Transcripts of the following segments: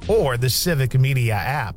or the Civic Media app.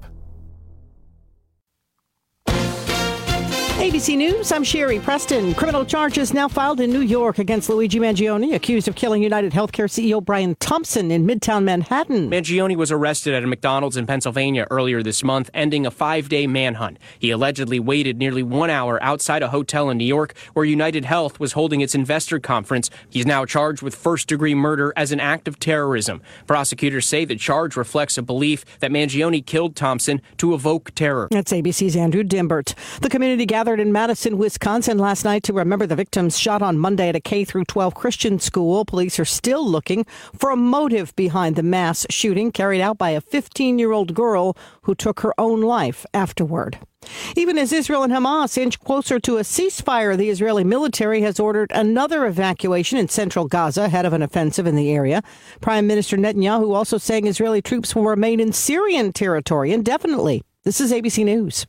ABC News, I'm Sherry Preston. Criminal charges now filed in New York against Luigi Mangione, accused of killing United Healthcare CEO Brian Thompson in Midtown Manhattan. Mangione was arrested at a McDonald's in Pennsylvania earlier this month, ending a 5-day manhunt. He allegedly waited nearly 1 hour outside a hotel in New York where United Health was holding its investor conference. He's now charged with first-degree murder as an act of terrorism. Prosecutors say the charge reflects a belief that Mangione killed Thompson to evoke terror. That's ABC's Andrew Dimbert. The community gathered in Madison, Wisconsin last night to remember the victims shot on Monday at a K-12 Christian school. Police are still looking for a motive behind the mass shooting carried out by a 15-year-old girl who took her own life afterward. Even as Israel and Hamas inch closer to a ceasefire, the Israeli military has ordered another evacuation in central Gaza ahead of an offensive in the area. Prime Minister Netanyahu also saying Israeli troops will remain in Syrian territory indefinitely. This is ABC News.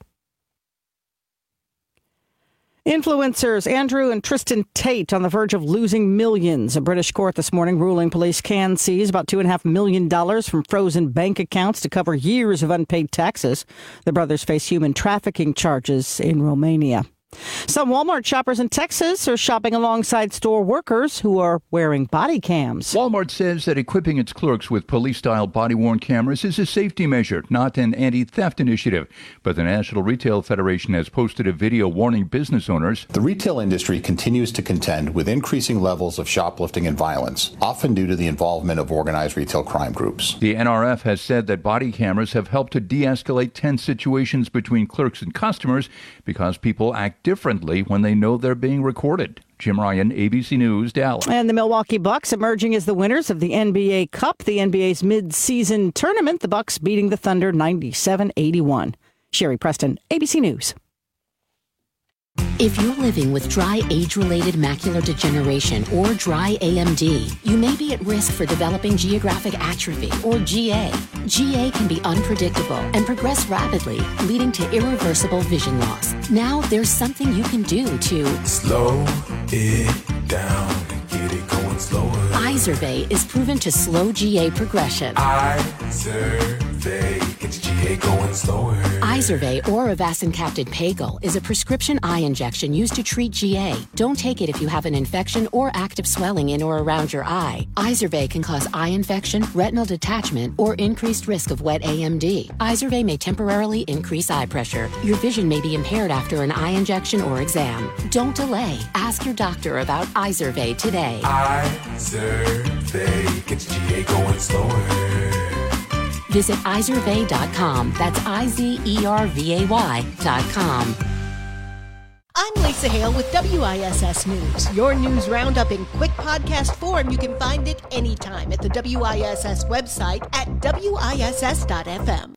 Influencers Andrew and Tristan Tate on the verge of losing millions. A British court this morning ruling police can seize about $2.5 million from frozen bank accounts to cover years of unpaid taxes. The brothers face human trafficking charges in Romania. Some Walmart shoppers in Texas are shopping alongside store workers who are wearing body cams. Walmart says that equipping its clerks with police-style body-worn cameras is a safety measure, not an anti-theft initiative. But the National Retail Federation has posted a video warning business owners. The retail industry continues to contend with increasing levels of shoplifting and violence, often due to the involvement of organized retail crime groups. The NRF has said that body cameras have helped to de-escalate tense situations between clerks and customers because people act differently when they know they're being recorded. Jim Ryan, ABC News, Dallas. And the Milwaukee Bucks emerging as the winners of the NBA Cup, the NBA's mid-season tournament. The Bucks beating the Thunder 97-81. Sherry Preston, ABC News. If you're living with dry age-related macular degeneration or dry AMD, you may be at risk for developing geographic atrophy or GA. GA can be unpredictable and progress rapidly, leading to irreversible vision loss. Now there's something you can do to slow it down and get it going slower. Izervay is proven to slow GA progression. Izervay gets GA going slower. Izervay or avacincaptad pagel is a prescription eye injection used to treat GA. Don't take it if you have an infection or active swelling in or around your eye. Izervay can cause eye infection, retinal detachment, or increased risk of wet AMD. Izervay may temporarily increase eye pressure. Your vision may be impaired after an eye injection or exam. Don't delay. Ask your doctor about Izervay today. Izervay gets GA going slower. Visit Izervay.com. That's IZERVAY.com. I'm Lisa Hale with WISS News. Your news roundup in quick podcast form. You can find it anytime at the WISS website at WISS.FM.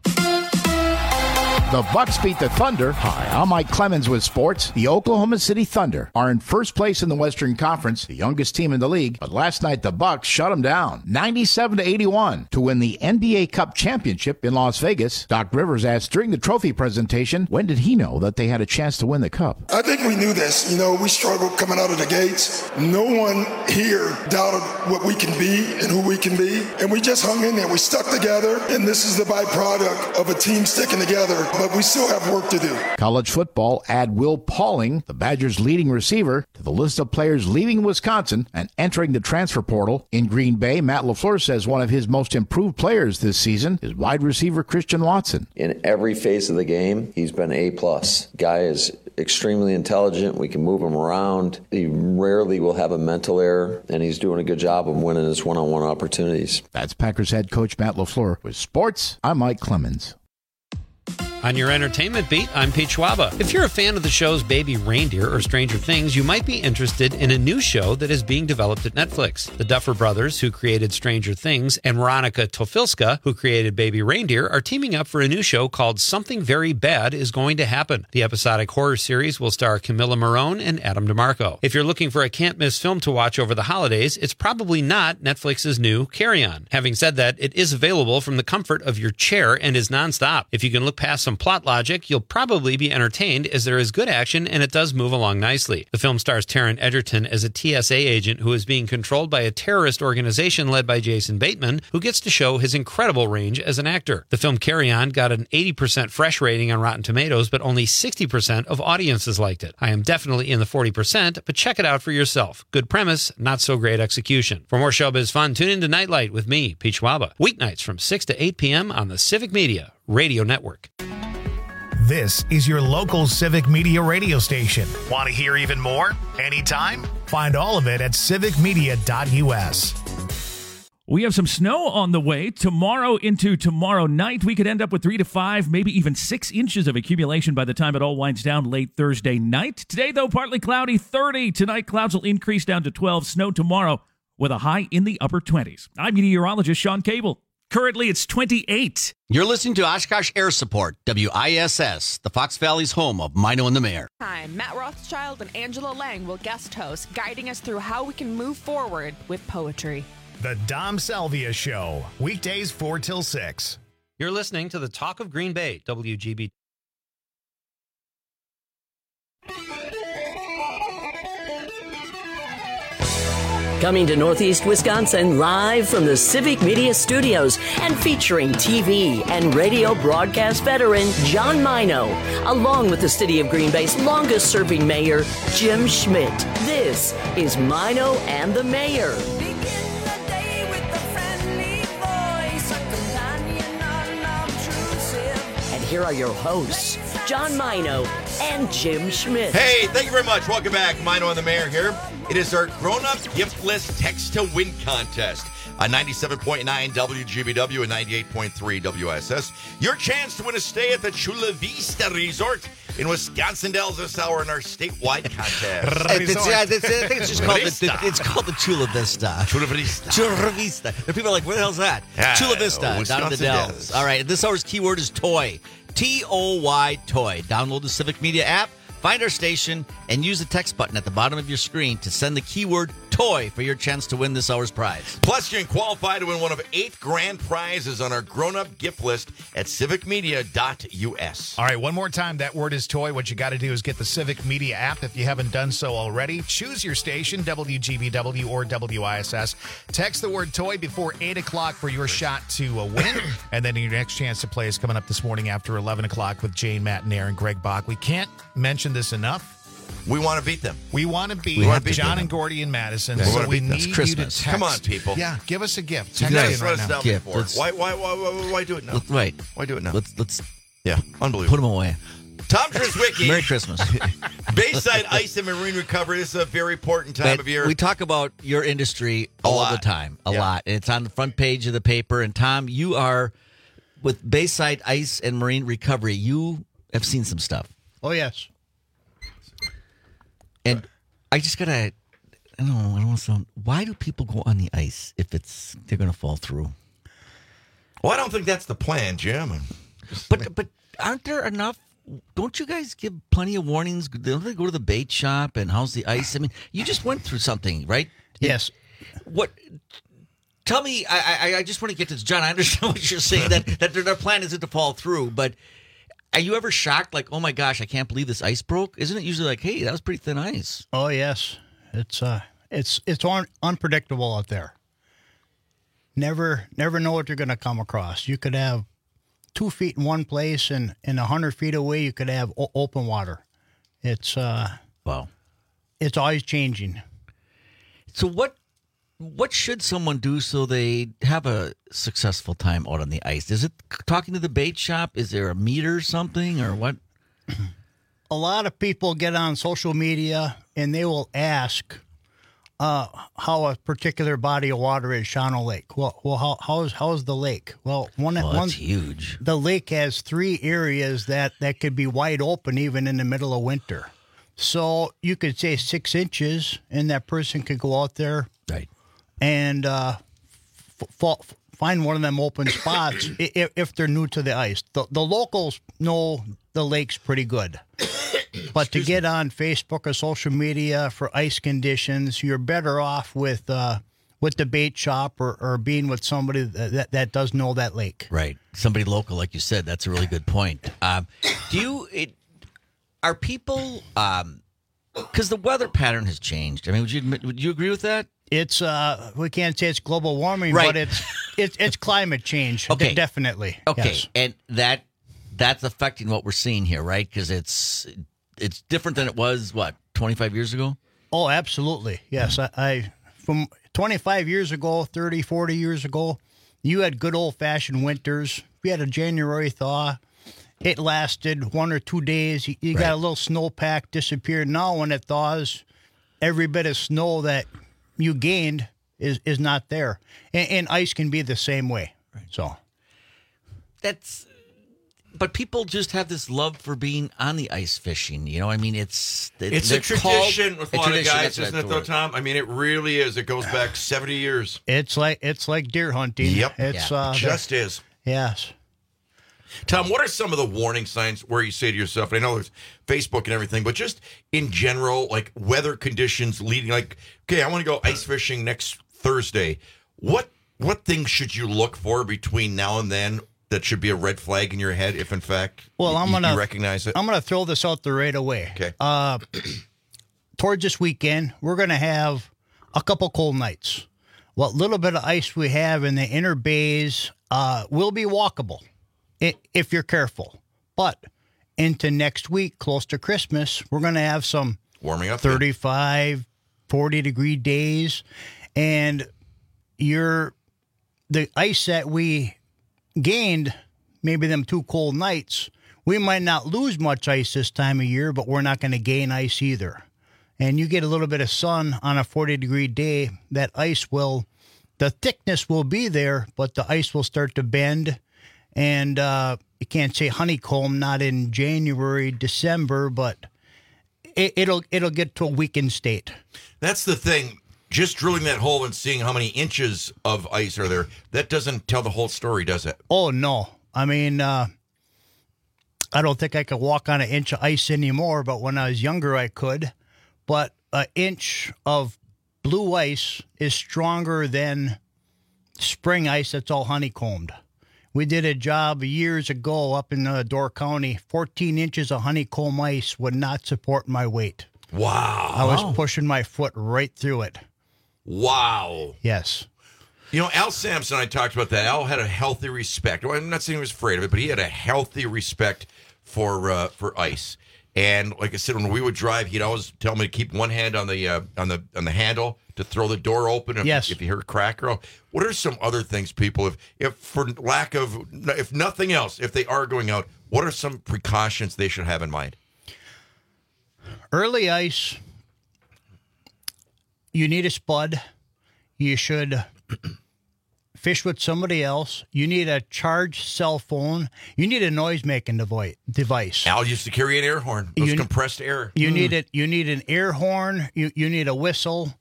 The Bucks beat the Thunder. Hi, I'm Mike Clemens with sports. The Oklahoma City Thunder are in first place in the Western Conference, the youngest team in the league. But last night, the Bucks shut them down, 97-81, to win the NBA Cup championship in Las Vegas. Doc Rivers asked during the trophy presentation, when did he know that they had a chance to win the Cup? I think we knew this. We struggled coming out of the gates. No one here doubted what we can be and who we can be. And we just hung in there. We stuck together. And this is the byproduct of a team sticking together. But we still have work to do. College football, add Will Pauling, the Badgers' leading receiver, to the list of players leaving Wisconsin and entering the transfer portal. In Green Bay, Matt LaFleur says one of his most improved players this season is wide receiver Christian Watson. In every phase of the game, he's been A+. Guy is extremely intelligent. We can move him around. He rarely will have a mental error, and he's doing a good job of winning his one-on-one opportunities. That's Packers head coach Matt LaFleur. With sports, I'm Mike Clemens. On your entertainment beat, I'm Pete Schwaba. If you're a fan of the shows Baby Reindeer or Stranger Things, you might be interested in a new show that is being developed at Netflix. The Duffer Brothers, who created Stranger Things, and Veronica Tofilska, who created Baby Reindeer, are teaming up for a new show called Something Very Bad Is Going to Happen. The episodic horror series will star Camilla Morrone and Adam DeMarco. If you're looking for a can't-miss film to watch over the holidays, it's probably not Netflix's new Carry On. Having said that, it is available from the comfort of your chair and is nonstop. If you can look past some some plot logic, you'll probably be entertained as there is good action and it does move along nicely. The film stars Taron Egerton as a TSA agent who is being controlled by a terrorist organization led by Jason Bateman, who gets to show his incredible range as an actor. The film Carry On got an 80% fresh rating on Rotten Tomatoes, but only 60% of audiences liked it. I am definitely in the 40%, but check it out for yourself. Good premise, not so great execution. For more showbiz fun, tune into Nightlight with me, Pete Schwaba, weeknights from 6 to 8 p.m. on the Civic Media Radio Network. This is your local Civic Media radio station. Want to hear even more? Anytime? Find all of it at civicmedia.us. We have some snow on the way tomorrow into tomorrow night. We could end up with 3 to 5, maybe even 6 inches of accumulation by the time it all winds down late Thursday night. Today, though, partly cloudy, 30. Tonight, clouds will increase down to 12. Snow tomorrow with a high in the upper 20s. I'm meteorologist Sean Cable. Currently, it's 28. You're listening to Oshkosh Air Support, WISS, the Fox Valley's home of Mino and the Mayor. Hi, Matt Rothschild and Angela Lang will guest host, guiding us through how we can move forward with poetry. The Dom Salvia Show, weekdays 4 till 6. You're listening to the Talk of Green Bay, WGB. Coming to Northeast Wisconsin live from the Civic Media Studios and featuring TV and radio broadcast veteran John Mino, along with the City of Green Bay's longest-serving mayor, Jim Schmidt. This is Mino and the Mayor. And here are your hosts, John Mino and Jim Schmidt. Hey, thank you very much. Welcome back. Mino and the Mayor here. It is our grown-up gift list text-to-win contest on 97.9 WGBW and 98.3 WSS. Your chance to win a stay at the Chula Vista Resort in Wisconsin Dells this hour in our statewide contest. I think it's just called the Chula Vista. Chula Vista. Chula Vista. And people are like, where the hell's that? Chula Vista, down in the Dells. All right, this hour's keyword is toy. T-O-Y, toy. Download the Civic Media app, find our station, and use the text button at the bottom of your screen to send the keyword toy for your chance to win this hour's prize. Plus, you can qualify to win one of 8 grand prizes on our grown-up gift list at civicmedia.us. All right, one more time. That word is toy. What you got to do is get the Civic Media app if you haven't done so already. Choose your station, WGBW or WISS. Text the word toy before 8 o'clock for your shot to win. And then your next chance to play is coming up this morning after 11 o'clock with Jane, Matt, and Aaron, Greg Bach. We can't mention this enough. We want to beat them. We want to beat John and Gordy and Madison. So we need you to text. Come on, people. Yeah, give us a gift. Text in right now. down before. Why do it now? Right. Why do it now? Let's unbelievable. Put them away. Tom Trizwicki. Merry Christmas. Bayside Ice and Marine Recovery. This is a very important time of year. We talk about your industry all the time. A lot. And it's on the front page of the paper. And Tom, you are with Bayside Ice and Marine Recovery. You have seen some stuff. Oh, yes. And I just gotta, I don't want to sound. Why do people go on the ice if they're gonna fall through? Well, I don't think that's the plan, Jim. But aren't there enough? Don't you guys give plenty of warnings? Don't they go to the bait shop and how's the ice? I mean, you just went through something, right? Yes. What? Tell me. I just want to get to this, John. I understand what you're saying that their plan isn't to fall through, but. Are you ever shocked, like, oh my gosh, I can't believe this ice broke? Isn't it usually like, hey, that was pretty thin ice? Oh yes, it's unpredictable out there. Never know what you're going to come across. You could have 2 feet in one place, and 100 feet away, you could have open water. It's wow. It's always changing. So what should someone do so they have a successful time out on the ice? Is it talking to the bait shop? Is there a meter or something, or what? A lot of people get on social media and they will ask how a particular body of water is. Shawano Lake. Well, how is the lake? Well, that's huge. The lake has 3 areas that could be wide open even in the middle of winter. So you could say 6 inches, and that person could go out there. Right. And find one of them open spots if they're new to the ice. The locals know the lake's pretty good. But to get on Facebook or social media for ice conditions, you're better off with with the bait shop or being with somebody that does know that lake. Right. Somebody local, like you said. That's a really good point. Are people, because the weather pattern has changed. I mean, would you agree with that? It's we can't say it's global warming, right. but it's climate change. Okay. Definitely. Okay. Yes. And that's affecting what we're seeing here, right? Because it's different than it was, 25 years ago? Oh, absolutely. Yes. I from 25 years ago, 30, 40 years ago, you had good old-fashioned winters. We had a January thaw. It lasted 1 or 2 days. You got a little snowpack disappeared. Now when it thaws, every bit of snow that you gained is not there. And ice can be the same way. Right. So but people just have this love for being on the ice fishing. You know, I mean, it's a tradition with a lot of guys, isn't it, though, Tom? I mean, it really is. It goes back 70 years. It's like deer hunting. Yep. It's it just is. Yes. Tom, what are some of the warning signs where you say to yourself, and I know there's Facebook and everything, but just in general, like weather conditions leading, like, okay, I want to go ice fishing next Thursday. What things should you look for between now and then that should be a red flag in your head if, in fact, you recognize it? I'm going to throw this out there right away. Okay. Towards this weekend, we're going to have a couple cold nights. What little bit of ice we have in the inner bays will be walkable if you're careful. But into next week, close to Christmas, we're going to have some warming up 35, 40-degree days. And the ice that we gained, maybe them 2 cold nights, we might not lose much ice this time of year, but we're not going to gain ice either. And you get a little bit of sun on a 40-degree day, that ice the thickness will be there, but the ice will start to bend. And you can't say honeycomb, not in January, December, but it'll get to a weakened state. That's the thing. Just drilling that hole and seeing how many inches of ice are there, that doesn't tell the whole story, does it? Oh, no. I mean, I don't think I could walk on an inch of ice anymore, but when I was younger, I could. But an inch of blue ice is stronger than spring ice that's all honeycombed. We did a job years ago up in Door County. 14 inches of honeycomb ice would not support my weight. Wow. I was pushing my foot right through it. Wow. Yes. You know, Al Sampson, I talked about that. Al had a healthy respect. Well, I'm not saying he was afraid of it, but he had a healthy respect for ice. And like I said, when we would drive, he'd always tell me to keep one hand on the handle to throw the door open if you hear a crack. What are some other things, people, if nothing else, if they are going out, what are some precautions they should have in mind? Early ice, you need a spud. You should fish with somebody else. You need a charged cell phone. You need a noise-making device. Al used to carry an air horn. Those compressed air. You need it. You need an air horn. You need a whistle.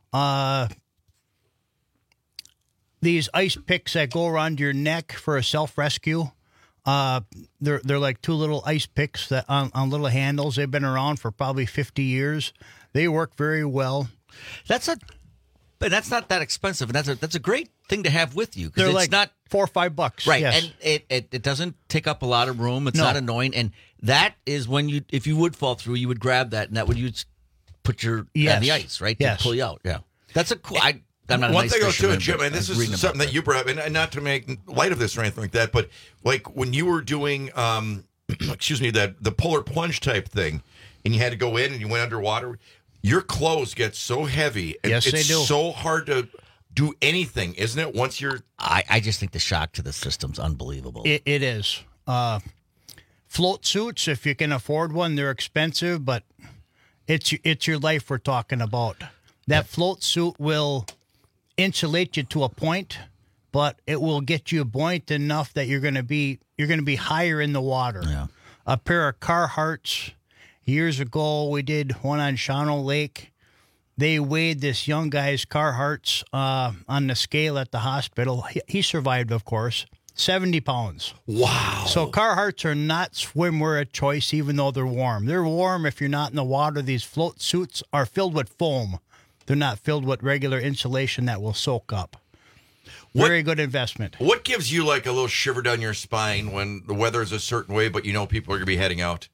These ice picks that go around your neck for a self-rescue. They're like 2 little ice picks that on little handles. They've been around for probably 50 years. They work very well. But that's not that expensive, and that's a great thing to have with you. They're it's like not $4 or $5, right? Yes. And it doesn't take up a lot of room. It's not annoying, and that is when if you would fall through, you would grab that, and that would you'd put your on the ice, right? Yes. To pull you out. Yeah, that's a cool. I'm not one a nice thing I'll fisherman, do, Jim, and this is something that you brought up, and not to make light of this or anything like that, but like when you were doing, the polar plunge type thing, and you had to go in and you went underwater. Your clothes get so heavy, and yes, it's they do. So hard to do anything, isn't it? Once you're, I just think the shock to the system's unbelievable. It is. Float suits, if you can afford one, they're expensive, but it's your life we're talking about. That float suit will insulate you to a point, but it will get you buoyant enough that you're going to be higher in the water. Yeah. A pair of Carhartts. Years ago, we did one on Shawano Lake. They weighed this young guy's Carhartts on the scale at the hospital. He survived, of course. 70 pounds. Wow. So Carhartts are not swimwear of choice, even though they're warm. They're warm if you're not in the water. These float suits are filled with foam. They're not filled with regular insulation that will soak up. Very good investment. What gives you like a little shiver down your spine when the weather is a certain way, but you know people are going to be heading out?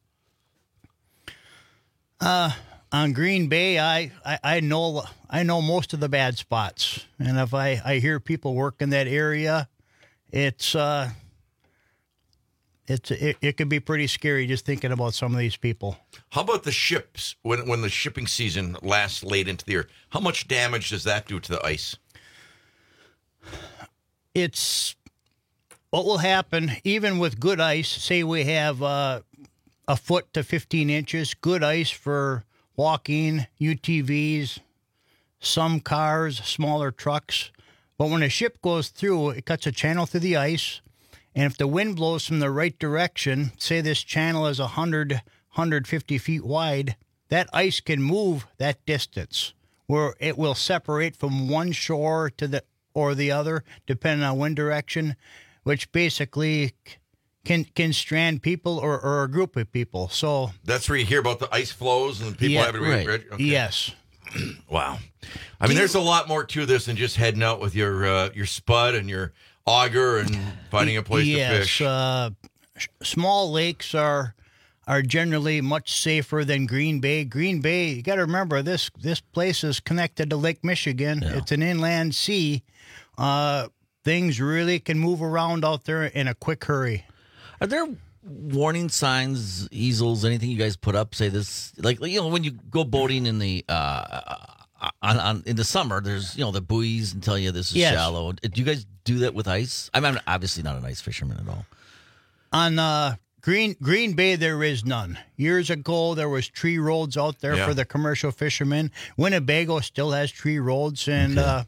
On Green Bay, I know most of the bad spots, and if I hear people work in that area, it can be pretty scary just thinking about some of these people. How about the ships when the shipping season lasts late into the year? How much damage does that do to the ice? It's what will happen even with good ice. Say we have a foot to 15 inches, good ice for walking, UTVs, some cars, smaller trucks. But when a ship goes through, it cuts a channel through the ice. And if the wind blows from the right direction, say this channel is 150 feet wide, that ice can move that distance where it will separate from one shore to the other, depending on wind direction, which basically can strand people or a group of people. So that's where you hear about the ice flows and people having to right. Okay. Yes. Wow. I mean, there's a lot more to this than just heading out with your spud and your auger and finding a place to fish. Small lakes are generally much safer than Green Bay. Green Bay, you got to remember this place is connected to Lake Michigan. Yeah. It's an inland sea. Things really can move around out there in a quick hurry. Are there warning signs, easels, anything you guys put up? Say this, like when you go boating in the in the summer, there's the buoys and tell you this is shallow. Do you guys do that with ice? I'm obviously not an ice fisherman at all. On Green Bay, there is none. Years ago, there was tree roads out there for the commercial fishermen. Winnebago still has tree roads, and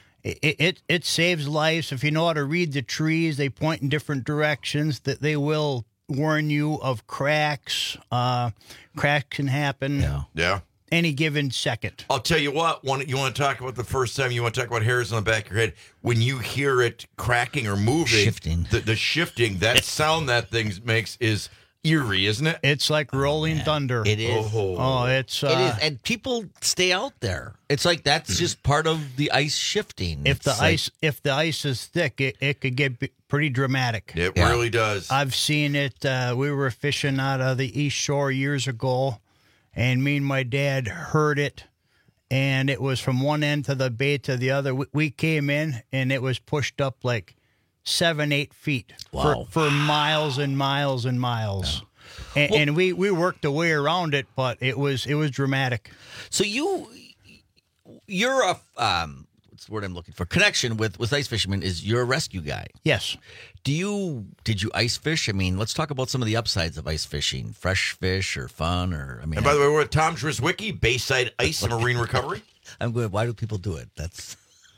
it saves lives. If you know how to read the trees, they point in different directions. That they will warn you of cracks. Cracks can happen. Yeah. Any given second. I'll tell you what, you want to talk about the first time, you want to talk about hairs on the back of your head. When you hear it cracking or moving, shifting. The shifting, that sound that thing makes is eerie, isn't it? It's like rolling thunder. It is. It is. And people stay out there. It's like that's just part of the ice shifting. If the ice is thick, it could get pretty dramatic. It really does. I've seen it. We were fishing out of the East Shore years ago, and me and my dad heard it, and it was from one end of the bay to the other. We came in, and it was pushed up like 7-8 feet for miles and miles and miles. Yeah. And we worked the way around it, but it was dramatic. So you're a what's the word I'm looking for? Connection with ice fishermen is you're a rescue guy. Yes. Did you ice fish? I mean, let's talk about some of the upsides of ice fishing. Fresh fish or fun and by the way, we're at Tom Drzwicki, Bayside Ice and Marine Recovery. I'm good. Why do people do it? That's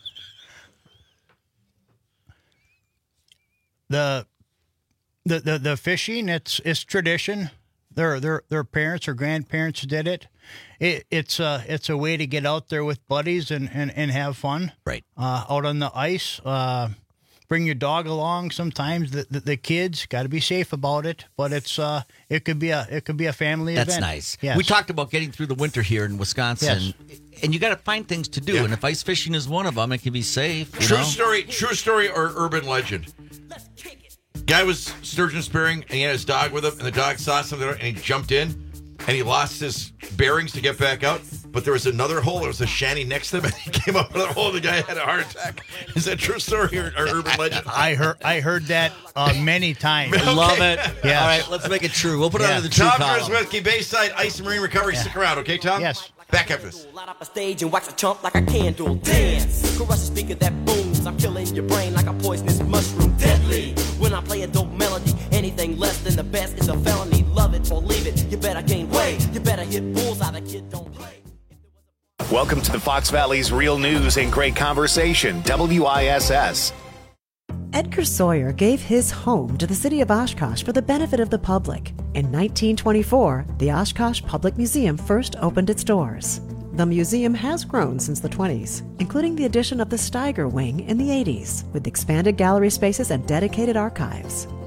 the fishing. It's tradition. Their parents or grandparents did it. It's a way to get out there with buddies and have fun. Right. Out on the ice. Bring your dog along. Sometimes the kids got to be safe about it, but it could be a family event. That's nice. Yes. We talked about getting through the winter here in Wisconsin, and you got to find things to do. And if ice fishing is one of them, it can be safe. True story or urban legend. Guy was sturgeon spearing, and he had his dog with him, and the dog saw something, and he jumped in, and he lost his bearings to get back out. But there was another hole. There was a shanty next to him, and he came up another hole. The guy had a heart attack. Is that true story or urban legend? I heard that many times. Okay. Love it. Yes. All right, let's make it true. We'll put it under the true Tom column. Drzwicki, Bayside Ice and Marine Recovery. Stick around, okay, Tom? Yes. Back after this. Light up a stage and wax a chump like a candle. Dance. Crush a speaker that booms. I'm killing your brain like a poisonous mushroom. Deadly. When I play a dope melody, anything less than the best is a felony. Love it or leave it. You better gain weight. You better hit bullseye. The kid don't play. Welcome to the Fox Valley's Real News and Great Conversation, WISS. Edgar Sawyer gave his home to the city of Oshkosh for the benefit of the public. In 1924, the Oshkosh Public Museum first opened its doors. The museum has grown since the 20s, including the addition of the Steiger Wing in the 80s, with expanded gallery spaces and dedicated archives.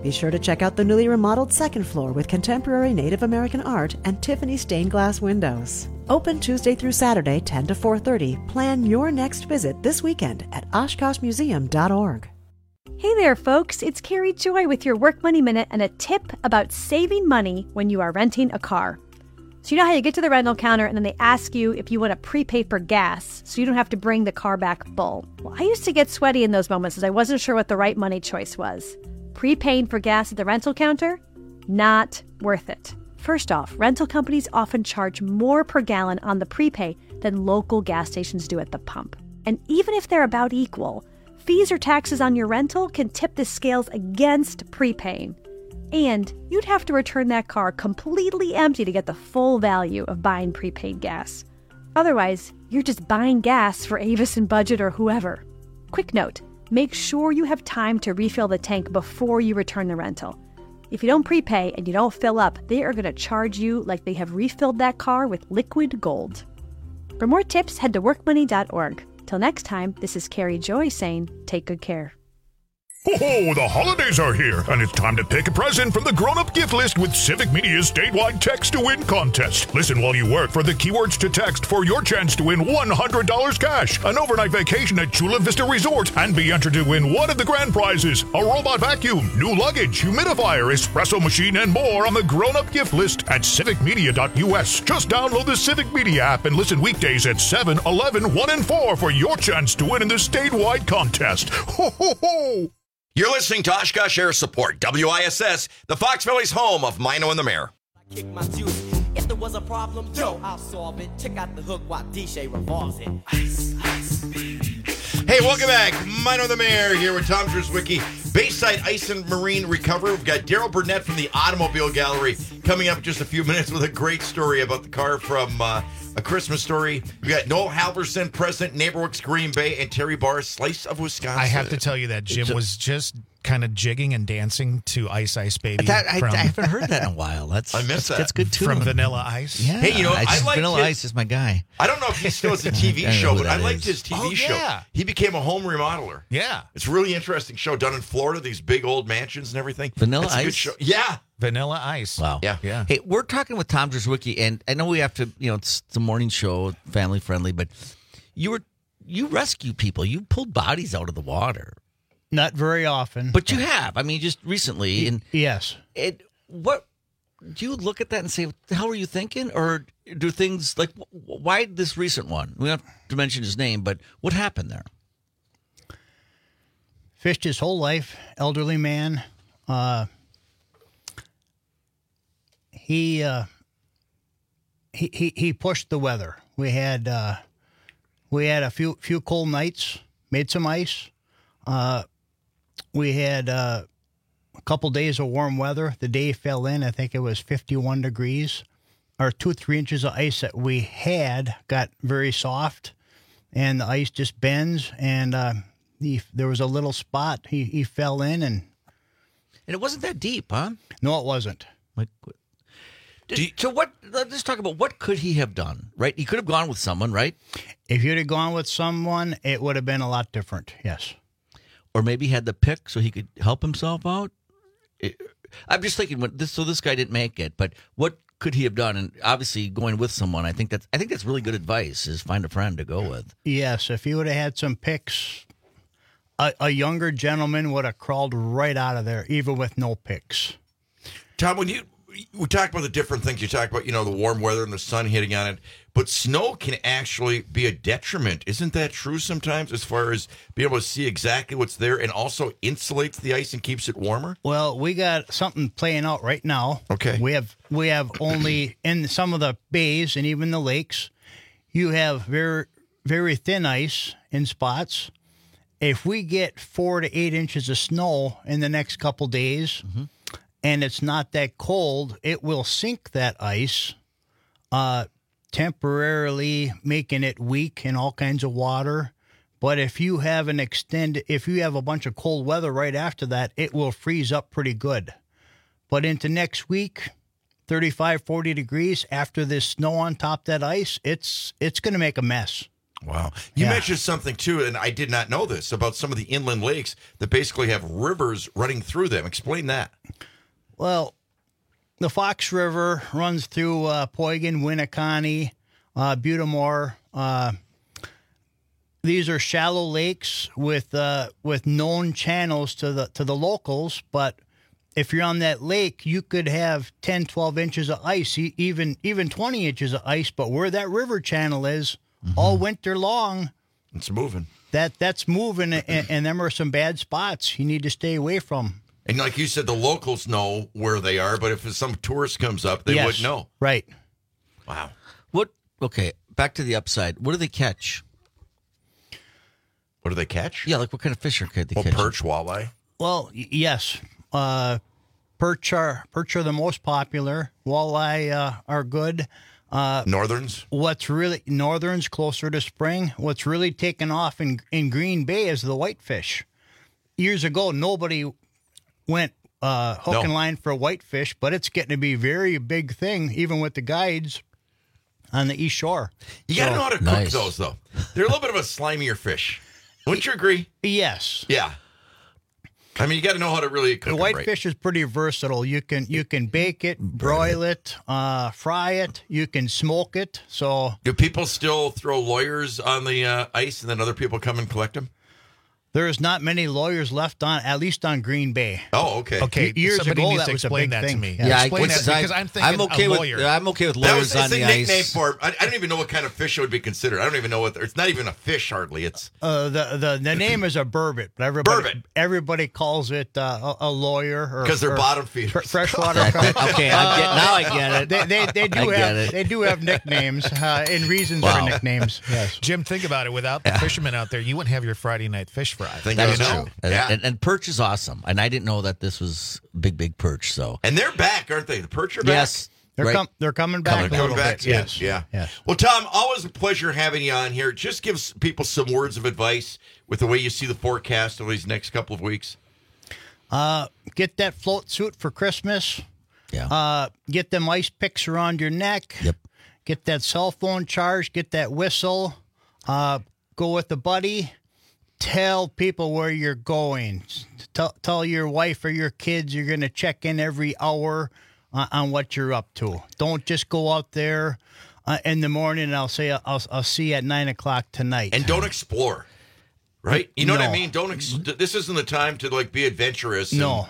Be sure to check out the newly remodeled second floor with contemporary Native American art and Tiffany stained glass windows. Open Tuesday through Saturday, 10 to 4:30. Plan your next visit this weekend at OshkoshMuseum.org. Hey there, folks. It's Carrie Joy with your Work Money Minute and a tip about saving money when you are renting a car. So you know how you get to the rental counter and then they ask you if you want to prepay for gas so you don't have to bring the car back full. Well, I used to get sweaty in those moments as I wasn't sure what the right money choice was. Prepaying for gas at the rental counter? Not worth it. First off, rental companies often charge more per gallon on the prepay than local gas stations do at the pump. And even if they're about equal, fees or taxes on your rental can tip the scales against prepaying. And you'd have to return that car completely empty to get the full value of buying prepaid gas. Otherwise, you're just buying gas for Avis and Budget or whoever. Quick note, make sure you have time to refill the tank before you return the rental. If you don't prepay and you don't fill up, they are going to charge you like they have refilled that car with liquid gold. For more tips, head to workmoney.org. Till next time, this is Carrie Joy saying, take good care. Oh, the holidays are here, and it's time to pick a present from the grown-up gift list with Civic Media's statewide Text to Win contest. Listen while you work for the keywords to text for your chance to win $100 cash, an overnight vacation at Chula Vista Resort, and be entered to win one of the grand prizes, a robot vacuum, new luggage, humidifier, espresso machine, and more on the grown-up gift list at civicmedia.us. Just download the Civic Media app and listen weekdays at 7, 11, 1, and 4 for your chance to win in the statewide contest. Ho, ho, ho! You're listening to Oshkosh Air Support, WISS, the Fox Valley's home of Mino and the Mayor. Kick my juice. If there was a problem, yo, I'll solve it. Check out the hook while DJ revolves it. Ice, ice. Hey, welcome back. Mino and the Mayor here with Tom Drzwicki. Bayside Ice and Marine Recovery. We've got Daryl Burnett from the Automobile Gallery coming up in just a few minutes with a great story about the car from A Christmas Story. We got Noel Halverson, President, NeighborWorks Green Bay, and Terry Barr, Slice of Wisconsin. I have to tell you that Jim was just kind of jigging and dancing to Ice Ice Baby. I haven't heard that in a while. I miss that. That's good too. From Vanilla Ice. Yeah. Hey, you know, I like Vanilla Ice is my guy. I don't know if he still has a TV show, but I liked his TV Oh, show. yeah. He became a home remodeler. Yeah. It's a really interesting show done in Florida, these big old mansions and everything. Vanilla It's a good Ice? show. Yeah. Vanilla Ice. Wow. Yeah. Hey, we're talking with Tom Drzwicki, and I know we have to, it's the morning show, family friendly, but you rescue people. You pulled bodies out of the water. Not very often. But you have. I mean, just recently. And yes. What do you look at that and say, what the hell were you thinking? Or do things like, why this recent one? We don't have to mention his name, but what happened there? Fished his whole life, elderly man. He pushed the weather. We had a few cold nights, made some ice. We had a couple days of warm weather. The day fell in, I think it was 51 degrees. Our 2-3 inches of ice that we had got very soft, and the ice just bends. And there was a little spot. He fell in, and it wasn't that deep, huh? No, it wasn't. So let's talk about what could he have done, right? He could have gone with someone, right? If you'd have gone with someone, it would have been a lot different, yes. Or maybe he had the pick so he could help himself out. I'm just thinking, this guy didn't make it, but what could he have done? And obviously going with someone, I think that's really good advice, is find a friend to go with. Yes, if he would have had some picks, a younger gentleman would have crawled right out of there, even with no picks. Tom, we talked about the different things. You talked about, the warm weather and the sun hitting on it. But snow can actually be a detriment. Isn't that true sometimes, as far as being able to see exactly what's there and also insulates the ice and keeps it warmer? Well, we got something playing out right now. Okay. We have only in some of the bays and even the lakes, you have very, very thin ice in spots. If we get 4 to 8 inches of snow in the next couple days, and it's not that cold, it will sink that ice, temporarily making it weak in all kinds of water. But if you have a bunch of cold weather right after that, it will freeze up pretty good. But into next week, 35, 40 degrees after this snow on top of that ice, it's going to make a mess. Wow. You mentioned something, too, and I did not know this, about some of the inland lakes that basically have rivers running through them. Explain that. Well, the Fox River runs through Poygan, Winneconne, Butamore. These are shallow lakes with known channels to the locals, but if you're on that lake, you could have 10, 12 inches of ice, even 20 inches of ice, but where that river channel is, all winter long, it's moving. That's moving, and them are some bad spots you need to stay away from. And like you said, the locals know where they are, but if some tourist comes up, they wouldn't know. Right. Wow. Okay, back to the upside. What do they catch? What do they catch? Yeah, like what kind of fish could they catch? Perch, walleye? Well, yes. Perch are the most popular. Walleye are good. Northerns? Northerns closer to spring. What's really taken off in Green Bay is the whitefish. Years ago, nobody went hook and line for whitefish, but it's getting to be a very big thing, even with the guides on the East Shore. You got to know how to cook those, though. They're a little bit of a slimier fish. Wouldn't you agree? Yes. Yeah. I mean, you got to know how to really cook the whitefish is pretty versatile. You can bake it, broil it, fry it. You can smoke it. So, do people still throw lawyers on the ice, and then other people come and collect them? There's not many lawyers left at least on Green Bay. Oh, okay. Okay, years somebody ago needs that to was a explain big that thing. to me. Yeah, explain that because I'm thinking I'm okay lawyer. with lawyers on the ice. It's a nickname for. I don't even know what kind of fish it would be considered. I don't even know what. It's not even a fish hardly. It's the name is a burbot, but everybody calls it a lawyer because they're bottom feeders. Freshwater. Okay, now I get it. They do have nicknames and reasons for nicknames. Yes. Jim, think about it. Without the fishermen out there, you wouldn't have your Friday night fish fry. That is true. Yeah. And perch is awesome. And I didn't know that this was big perch. So and they're back, aren't they? The perch are back. Yes, they're coming back. Coming back. Yes. Yeah. Well, Tom, always a pleasure having you on here. Just give people some words of advice with the way you see the forecast over these next couple of weeks. Get that float suit for Christmas. Yeah. Get them ice picks around your neck. Yep. Get that cell phone charged. Get that whistle. Go with a buddy. Tell people where you're going. Tell your wife or your kids you're going to check in every hour on what you're up to. Don't just go out there in the morning and I'll say I'll see you at 9:00 tonight. And don't explore, right? You know what I mean? This isn't the time to be adventurous. No.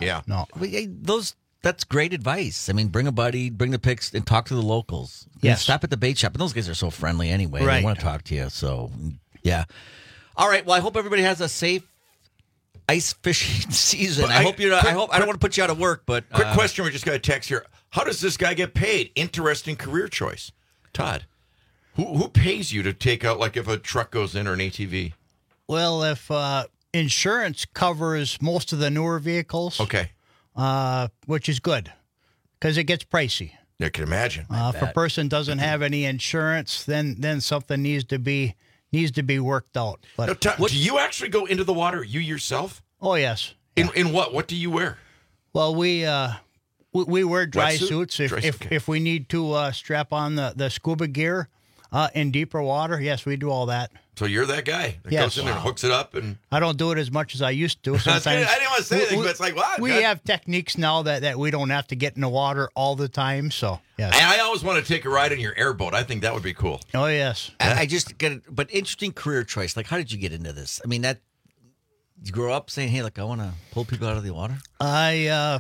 That's great advice. I mean, bring a buddy, bring the pics, and talk to the locals. Yes. Stop at the bait shop. And those guys are so friendly anyway. Right. They want to talk to you. So, yeah. All right. Well, I hope everybody has a safe ice fishing season. I don't want to put you out of work, but quick question. We just got a text here. How does this guy get paid? Interesting career choice, Todd. Who pays you to take out if a truck goes in or an ATV? Well, if insurance covers most of the newer vehicles, okay, which is good because it gets pricey. I can imagine. If a person doesn't have any insurance, then something needs to be worked out. But now, Todd, do you actually go into the water, you yourself? Oh, yes. In what? What do you wear? Well, we wear dry suits okay. if we need to strap on the scuba gear in deeper water. Yes, we do all that. So you're that guy that goes in there and hooks it up. And I don't do it as much as I used to. Sometimes I didn't want to say anything, but it's what? We have techniques now that we don't have to get in the water all the time. So, yes. And I always want to take a ride in your airboat. I think that would be cool. Oh, yes. I just get it. But interesting career choice. How did you get into this? I mean, you grow up saying, hey, I want to pull people out of the water? I've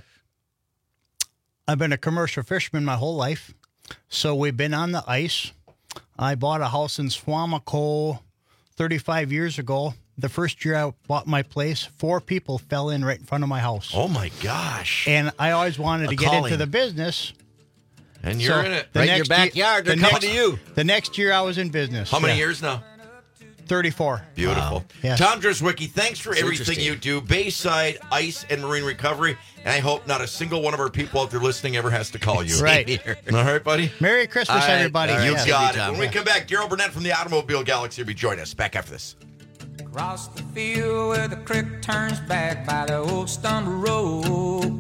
been a commercial fisherman my whole life. So we've been on the ice. I bought a house in Swamico 35 years ago. The first year I bought my place, 4 people fell in right in front of my house. Oh, my gosh. And I always wanted to get into the business. And you're in it. Right in your backyard. They're coming to you. The next year I was in business. How many years now? 34. Beautiful. Wow. Yes. Tom Drzwicki, thanks for everything you do. Bayside Ice and Marine Recovery. And I hope not a single one of our people out there listening ever has to call you. Right. All right, buddy? Merry Christmas, everybody. You got it. When we come back, Daryl Burnett from the Automobile Galaxy will be joining us. Back after this. Across the field where the creek turns back by the old stumble road,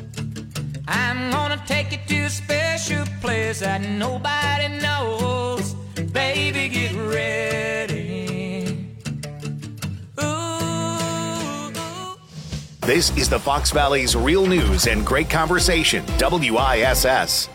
I'm gonna take you to a special place that nobody knows. Baby, get ready. This is the Fox Valley's Real News and Great Conversation, WISS.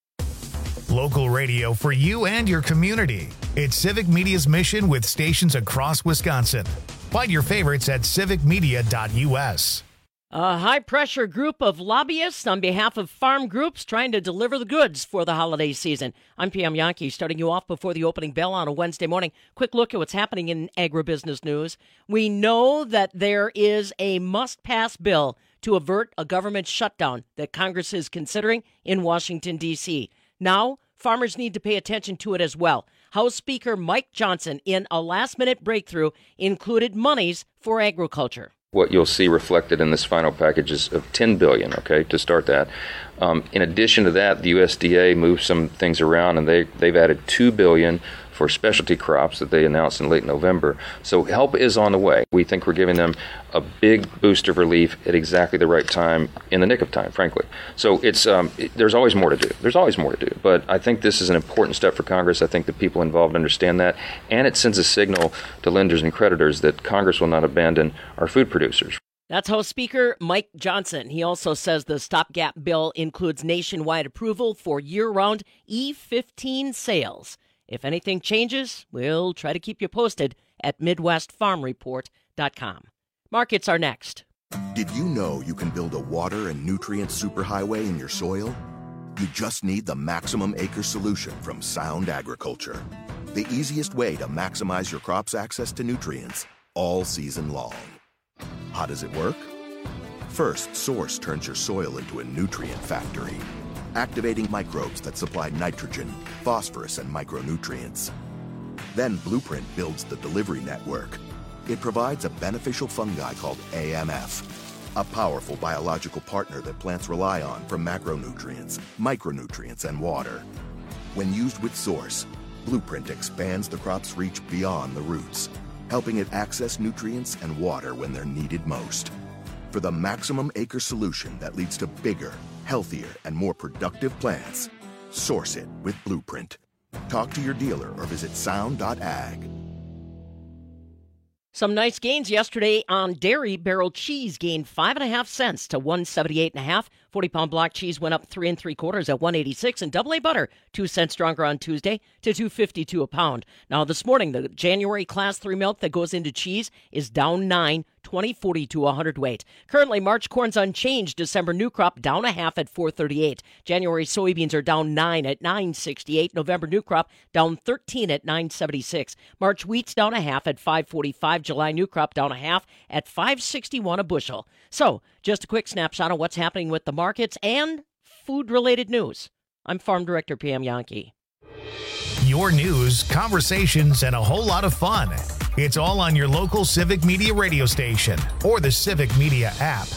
Local radio for you and your community. It's Civic Media's mission with stations across Wisconsin. Find your favorites at civicmedia.us. A high-pressure group of lobbyists on behalf of farm groups trying to deliver the goods for the holiday season. I'm PM Yankee, starting you off before the opening bell on a Wednesday morning. Quick look at what's happening in agribusiness news. We know that there is a must-pass bill to avert a government shutdown that Congress is considering in Washington, D.C. Now, farmers need to pay attention to it as well. House Speaker Mike Johnson, in a last-minute breakthrough, included monies for agriculture. What you'll see reflected in this final package is of $10 billion, okay, to start that. In addition to that, the USDA moved some things around, and they've added $2 billion for specialty crops that they announced in late November. So help is on the way. We think we're giving them a big boost of relief at exactly the right time, in the nick of time, frankly. So it's there's always more to do. There's always more to do. But I think this is an important step for Congress. I think the people involved understand that. And it sends a signal to lenders and creditors that Congress will not abandon our food producers. That's House Speaker Mike Johnson. He also says the stopgap bill includes nationwide approval for year-round E15 sales. If anything changes, we'll try to keep you posted at MidwestFarmReport.com. Markets are next. Did you know you can build a water and nutrient superhighway in your soil? You just need the Maximum Acre solution from Sound Agriculture. The easiest way to maximize your crop's access to nutrients all season long. How does it work? First, Source turns your soil into a nutrient factory, activating microbes that supply nitrogen, phosphorus, and micronutrients. Then Blueprint builds the delivery network. It provides a beneficial fungi called AMF, a powerful biological partner that plants rely on for macronutrients, micronutrients, and water. When used with Source, Blueprint expands the crop's reach beyond the roots, helping it access nutrients and water when they're needed most. For the Maximum Acre solution that leads to bigger, healthier, and more productive plants, source it with Blueprint. Talk to your dealer or visit sound.ag. Some nice gains yesterday on dairy. Barrel cheese gained 5.5 cents to 178.5. 40-pound block cheese went up 3 3/4 at 186, and AA butter 2 cents stronger on Tuesday to $2.52 a pound. Now this morning, the January Class 3 milk that goes into cheese is down 9, 20.40 to 100 weight. Currently, March corn's unchanged. December new crop down 0.5 at 4.38. January soybeans are down 9 at 9.68. November new crop down 13 at 9.76. March wheat's down 0.5 at 5.45. July new crop down 0.5 at 5.61 a bushel. So, just a quick snapshot of what's happening with the markets and food-related news. I'm Farm Director PM Yankee. Your news, conversations, and a whole lot of fun. It's all on your local Civic Media radio station or the Civic Media app.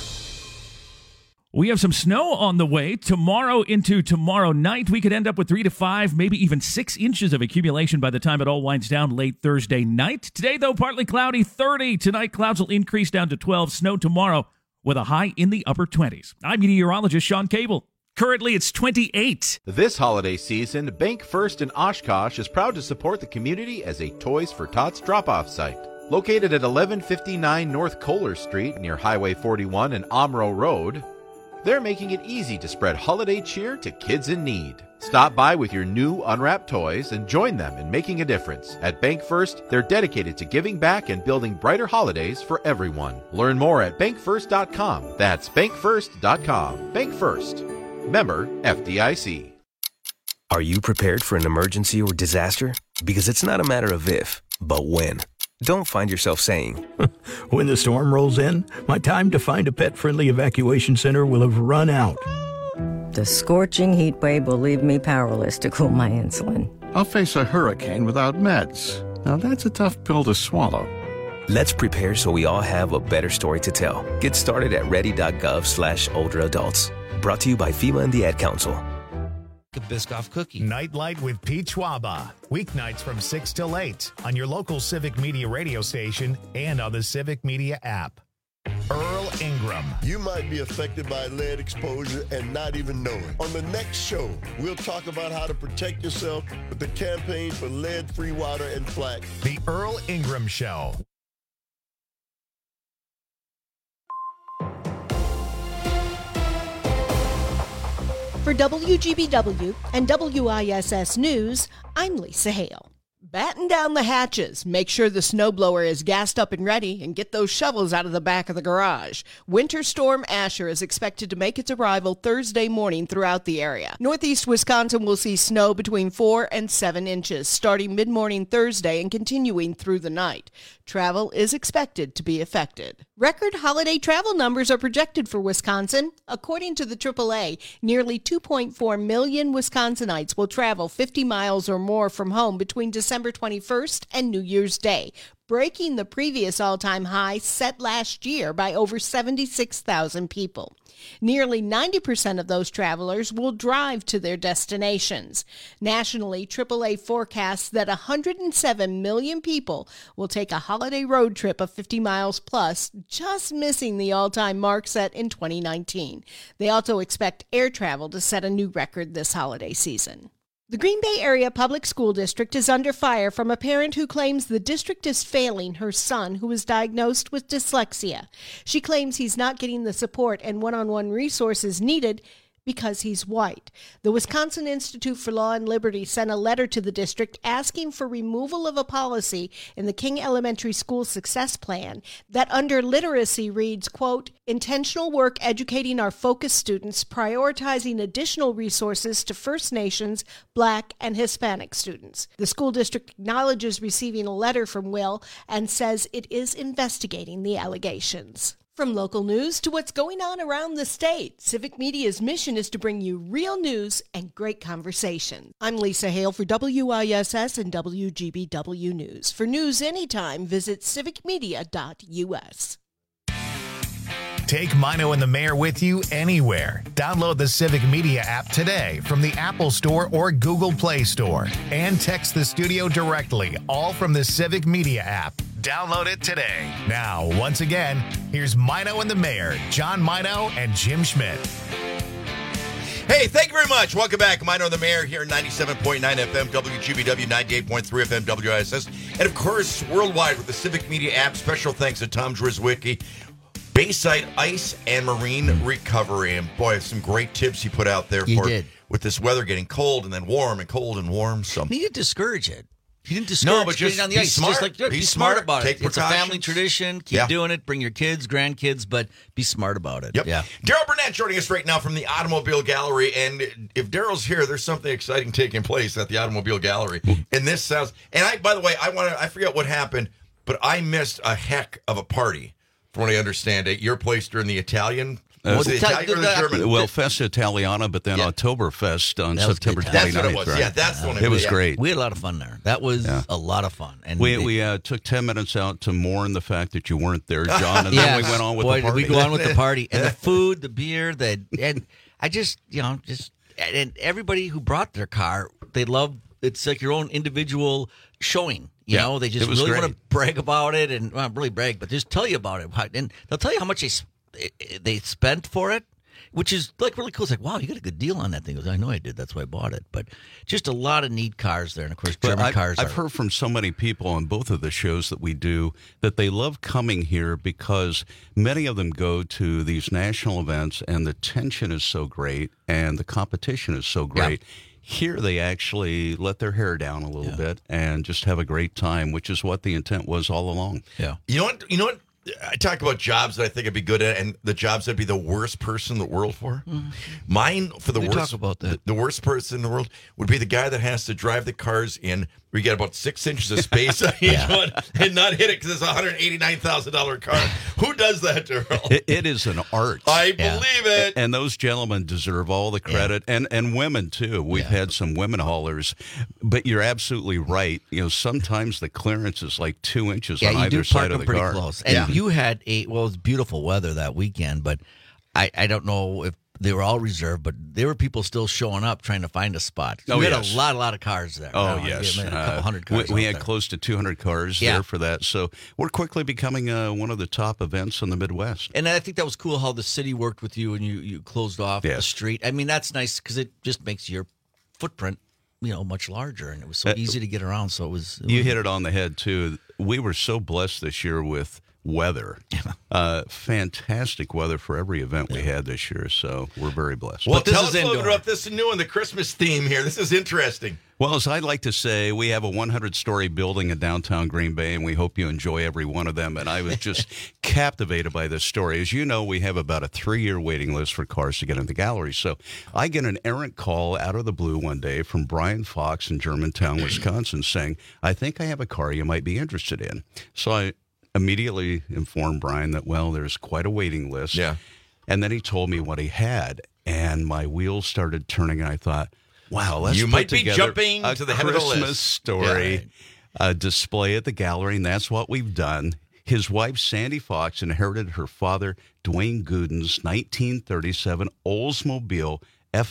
We have some snow on the way tomorrow into tomorrow night. We could end up with 3 to 5, maybe even 6 inches of accumulation by the time it all winds down late Thursday night. Today, though, partly cloudy, 30. Tonight, clouds will increase down to 12. Snow tomorrow with a high in the upper 20s. I'm meteorologist Sean Cable. Currently, it's 28. This holiday season, Bank First in Oshkosh is proud to support the community as a Toys for Tots drop-off site. Located at 1159 North Kohler Street near Highway 41 and Omro Road, they're making it easy to spread holiday cheer to kids in need. Stop by with your new unwrapped toys and join them in making a difference. At Bank First, they're dedicated to giving back and building brighter holidays for everyone. Learn more at bankfirst.com. That's bankfirst.com. Bank First. Member FDIC. Are you prepared for an emergency or disaster? Because it's not a matter of if, but when. Don't find yourself saying, when the storm rolls in, my time to find a pet-friendly evacuation center will have run out. The scorching heat wave will leave me powerless to cool my insulin. I'll face a hurricane without meds. Now that's a tough pill to swallow. Let's prepare so we all have a better story to tell. Get started at ready.gov/older adults. Brought to you by FEMA and the Ad Council. A Biscoff cookie. Nightlight with Pete Schwaba. Weeknights from 6 till 8 on your local Civic Media radio station and on the Civic Media app. Earl Ingram. You might be affected by lead exposure and not even know it. On the next show, we'll talk about how to protect yourself with the campaign for lead-free water and flax. The Earl Ingram Show. For WGBW and WISS News, I'm Lisa Hale. Batten down the hatches, make sure the snowblower is gassed up and ready, and get those shovels out of the back of the garage. Winter Storm Asher is expected to make its arrival Thursday morning throughout the area. Northeast Wisconsin will see snow between 4 and 7 inches, starting mid-morning Thursday and continuing through the night. Travel is expected to be affected. Record holiday travel numbers are projected for Wisconsin. According to the AAA, nearly 2.4 million Wisconsinites will travel 50 miles or more from home between December 21st and New Year's Day, breaking the previous all-time high set last year by over 76,000 people. Nearly 90% of those travelers will drive to their destinations. Nationally, AAA forecasts that 107 million people will take a holiday road trip of 50 miles plus, just missing the all-time mark set in 2019. They also expect air travel to set a new record this holiday season. The Green Bay Area Public School District is under fire from a parent who claims the district is failing her son, who was diagnosed with dyslexia. She claims he's not getting the support and one-on-one resources needed because he's white. The Wisconsin Institute for Law and Liberty sent a letter to the district asking for removal of a policy in the King Elementary School Success Plan that under literacy reads, quote, intentional work educating our focus students, prioritizing additional resources to First Nations, Black, and Hispanic students. The school district acknowledges receiving a letter from Will and says it is investigating the allegations. From local news to what's going on around the state, Civic Media's mission is to bring you real news and great conversation. I'm Lisa Hale for WISS and WGBW News. For news anytime, visit civicmedia.us. Take Mino and the Mayor with you anywhere. Download the Civic Media app today from the Apple Store or Google Play Store. And text the studio directly, all from the Civic Media app. Download it today. Now, once again, here's Mino and the Mayor, John Mino and Jim Schmidt. Hey, thank you very much. Welcome back. Mino and the Mayor here, 97.9 FM, WGBW, 98.3 FM, WISS. And, of course, worldwide with the Civic Media app. Special thanks to Tom Drizwicki. Bayside Ice and Marine Recovery. And, boy, some great tips he put out there with this weather getting cold and then warm and cold and warm. So he didn't discourage it. He didn't discourage but just getting on the ice. Smart. Just like, be smart about it. It's a family tradition. Keep Yeah. doing it. Bring your kids, grandkids, but be smart about it. Yep. Yeah. Daryl Burnett joining us right now from the Automobile Gallery. And if Daryl's here, there's something exciting taking place at the Automobile Gallery. And this sounds, and by the way, I forget what happened, but I missed a heck of a party, from what I understand, at your place during the Italian. Was it Italian or the German? Well, Festa Italiana, but then Oktoberfest on That was September good. 29th. That's what it was. Right? Yeah, that's the one. It was great. We had a lot of fun there. That was a lot of fun. And We took 10 minutes out to mourn the fact that you weren't there, John, and then we went on with the party. We go on with the party. And the food, the beer, and I just, and everybody who brought their car, they love, it's like your own individual showing. You know, they just really want to brag about it and not really brag, but just tell you about it. And they'll tell you how much they spent for it, which is like really cool. It's like, wow, you got a good deal on that thing. I know I did. That's why I bought it. But just a lot of neat cars there. And, of course, German cars. I've heard from so many people on both of the shows that we do that they love coming here because many of them go to these national events and the tension is so great and the competition is so great. Yeah. Here they actually let their hair down a little bit and just have a great time, which is what the intent was all along. Yeah. You know what? I talk about jobs that I think I'd be good at, and the jobs I'd be the worst person in the world for. Mine, for the worst, talk about that. The worst person in the world would be the guy that has to drive the cars in. We get about 6 inches of space on each one and not hit it because it's a $189,000 car. Who does that, Daryl? It is an art. I believe it. And those gentlemen deserve all the credit, and women too. We've had some women haulers, but you're absolutely right. Sometimes the clearance is like 2 inches on either side of the car. Close. And you had it was beautiful weather that weekend, but I don't know if they were all reserved, but there were people still showing up trying to find a spot. We had a lot of cars there. Oh, yes. A couple hundred cars. We had close to 200 cars there for that. So we're quickly becoming one of the top events in the Midwest. And I think that was cool how the city worked with you and you closed off the street. I mean, that's nice because it just makes your footprint, much larger. And it was so easy to get around. So it was you hit it on the head, too. We were so blessed this year with weather. Fantastic weather for every event we had this year, so we're very blessed. Well, tell us a little bit about this new one, the Christmas theme here. This is interesting. Well, as I'd like to say, we have a 100-story building in downtown Green Bay, and we hope you enjoy every one of them. And I was just captivated by this story. As you know, we have about a 3-year waiting list for cars to get in the gallery. So I get an errant call out of the blue one day from Brian Fox in Germantown, Wisconsin, saying, I think I have a car you might be interested in. So I immediately informed Brian that, well, there's quite a waiting list. Yeah. And then he told me what he had, and my wheels started turning, and I thought, wow, let's you put might be together jumping a to the head of the Christmas list. story display at the gallery, and that's what we've done. His wife, Sandy Fox, inherited her father, Dwayne Gooden's 1937 Oldsmobile